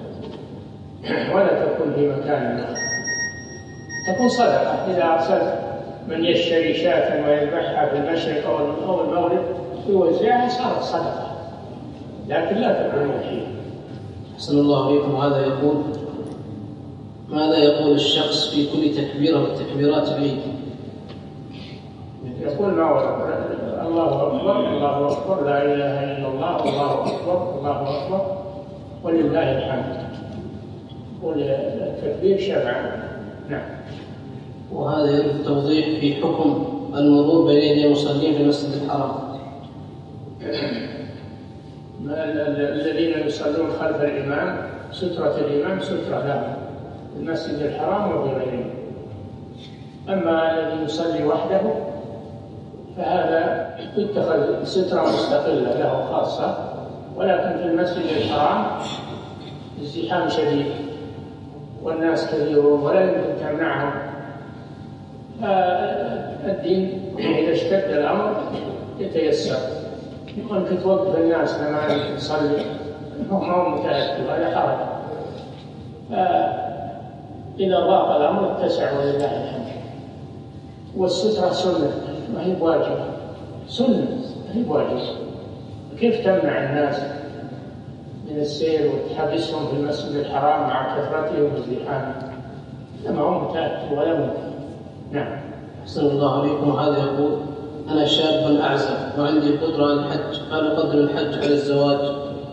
[SPEAKER 1] ولا تكون في مكان آخر. تكون صدقة إذا أرسلت من يشتري شاة ويذبحها في المشرق أو المغرب يوزعها صارت صدقة، لكن لا تكون أضحية.
[SPEAKER 2] أحسن الله إليكم. هذا يقول: ماذا يقول الشخص في كل تكبيرة من تكبيرات العيد؟
[SPEAKER 1] يقول ما ورد: الله أكبر الله أكبر لا إله إلا الله الله أكبر الله أكبر ولله الحمد، والتكبير شرعا. نعم.
[SPEAKER 2] وهذا يريد التوضيح في حكم المرور بين يدي المصلين في المسجد الحرام.
[SPEAKER 1] الذين يصلون خلف الإمام سترة الإمام سترة لهم في المسجد الحرام وفي غيره. أما الذي يصلي وحده فهذا يتخذ سترة مستقلة له خاصة، ولكن في المسجد الحرام ازدحام شديد والناس كثيرون ولا يمكن تمنعهم. الدين إذا اشتد الأمر يتيسر، يمكن توقف الناس لما يصلي هم متأكد، هذا حرج. فإذا ضاق الأمر اتسع ولله الحمد. والسترة سنة ما هي واجبة، سنة ما هي واجبة. كيف تمنع الناس من السير وتحبسهم في المسجد الحرام مع كثرته وازدحامه؟ لما هم متأكد ولا ممكن. نعم.
[SPEAKER 2] أحسن الله عليكم. وهذا يقول: أنا شاب أعزب وعندي قدرة على الحج، هل أقدم الحج على الزواج؟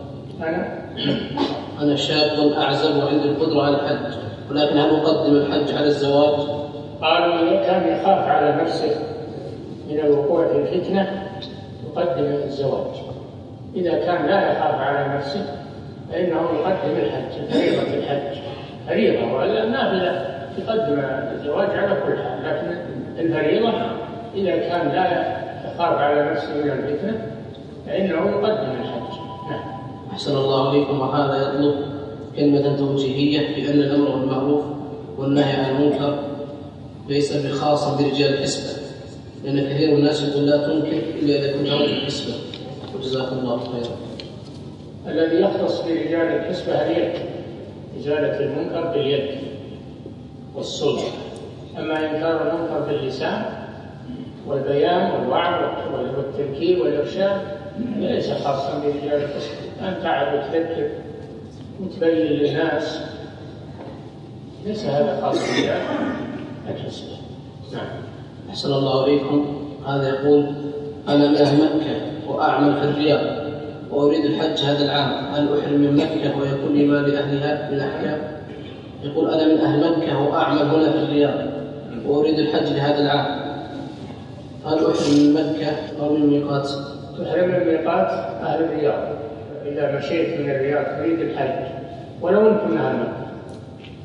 [SPEAKER 2] أنا شاب أعزب وعندي القدرة على الحج، ولكن هل أقدم الحج على الزواج؟
[SPEAKER 1] قالوا إذا كان يخاف على نفسه من الوقوع في الفتنة يقدم الزواج. إذا كان لا يخاف على نفسه فإنه يقدم الحج، فريضة الحج فريضة، ولا النافلة يقدم الزواج على كل حال، لكن الفريضة إذا كان لا يخاف على نفسه من الفتنة فإنه يقدم الحج. نعم.
[SPEAKER 2] أحسن الله عليكم. وهذا يطلب كلمة توجيهية بأن الأمر بالمعروف والنهي عن المنكر ليس بخاص برجال الحسبة، لأن كثير من الناس يقول لا تنكر إلا إذا كنت رجل حسبة، وجزاكم الله خيرا.
[SPEAKER 1] الذي يختص برجال الحسبة اليد، إزالة المنكر باليد والسلطة. أما إنكار المنكر باللسان والبيان والوعظ والتذكير والإرشاد ليس خاصا برجال الحسبة. أنت تعب وتذكر وتبين للناس، ليس هذا خاص برجال الحسبة. نعم.
[SPEAKER 2] أحسن الله عليكم. هذا يقول: أنا من أهل مكة وأعمل في الرياض وأريد الحج هذا العام، هل أحرم من مكة ويكون لي ما لأهلها من أحكام؟ يقول: أنا من أهل مكة وأعمل هنا في الرياض وأريد الحج لهذا العام، هل أحرم من مكة أو من ميقات؟
[SPEAKER 1] تحرم من ميقات أهل الرياض. إذا مشيت من الرياض تريد الحج ولو أنت من أهل مكة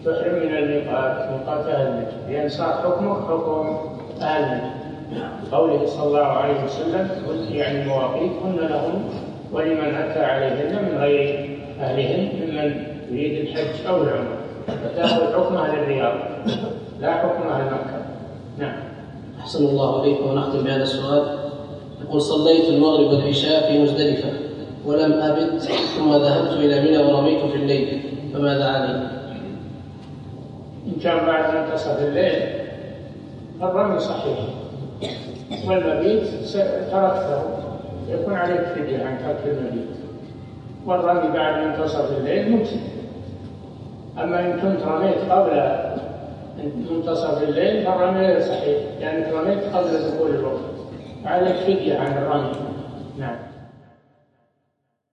[SPEAKER 1] تحرم من الميقات، ميقات أهل نجد، لأن صار حكمك حكم أهل نجد. قوله صلى الله عليه وسلم يعني المواقيت هن لهم ولمن أتى عليهن من غير أهلهن ممن يريد الحج أو العمرة، فتأخذ حكم أهل الرياض لا حكم أهل مكة. نعم.
[SPEAKER 2] أحسن الله عليكم. ونختم بهذا السؤال. يقول: صليت المغرب والعشاء في مزدلفة ولم أبت، ثم ذهبت إلى منى ورميت في الليل، فماذا علي؟
[SPEAKER 1] إن كان بعد منتصف الليل فالرمي صحيح، والمبيت تركته يكون عليك فدية عن ترك المبيت، والرمي بعد منتصف الليل مجزي. أما إن كنت رميت قبل منتصف الليل فالرمي صحيح، لأنك رميت قبل دخول الوقت، عليك فدية عن الرمي. نعم.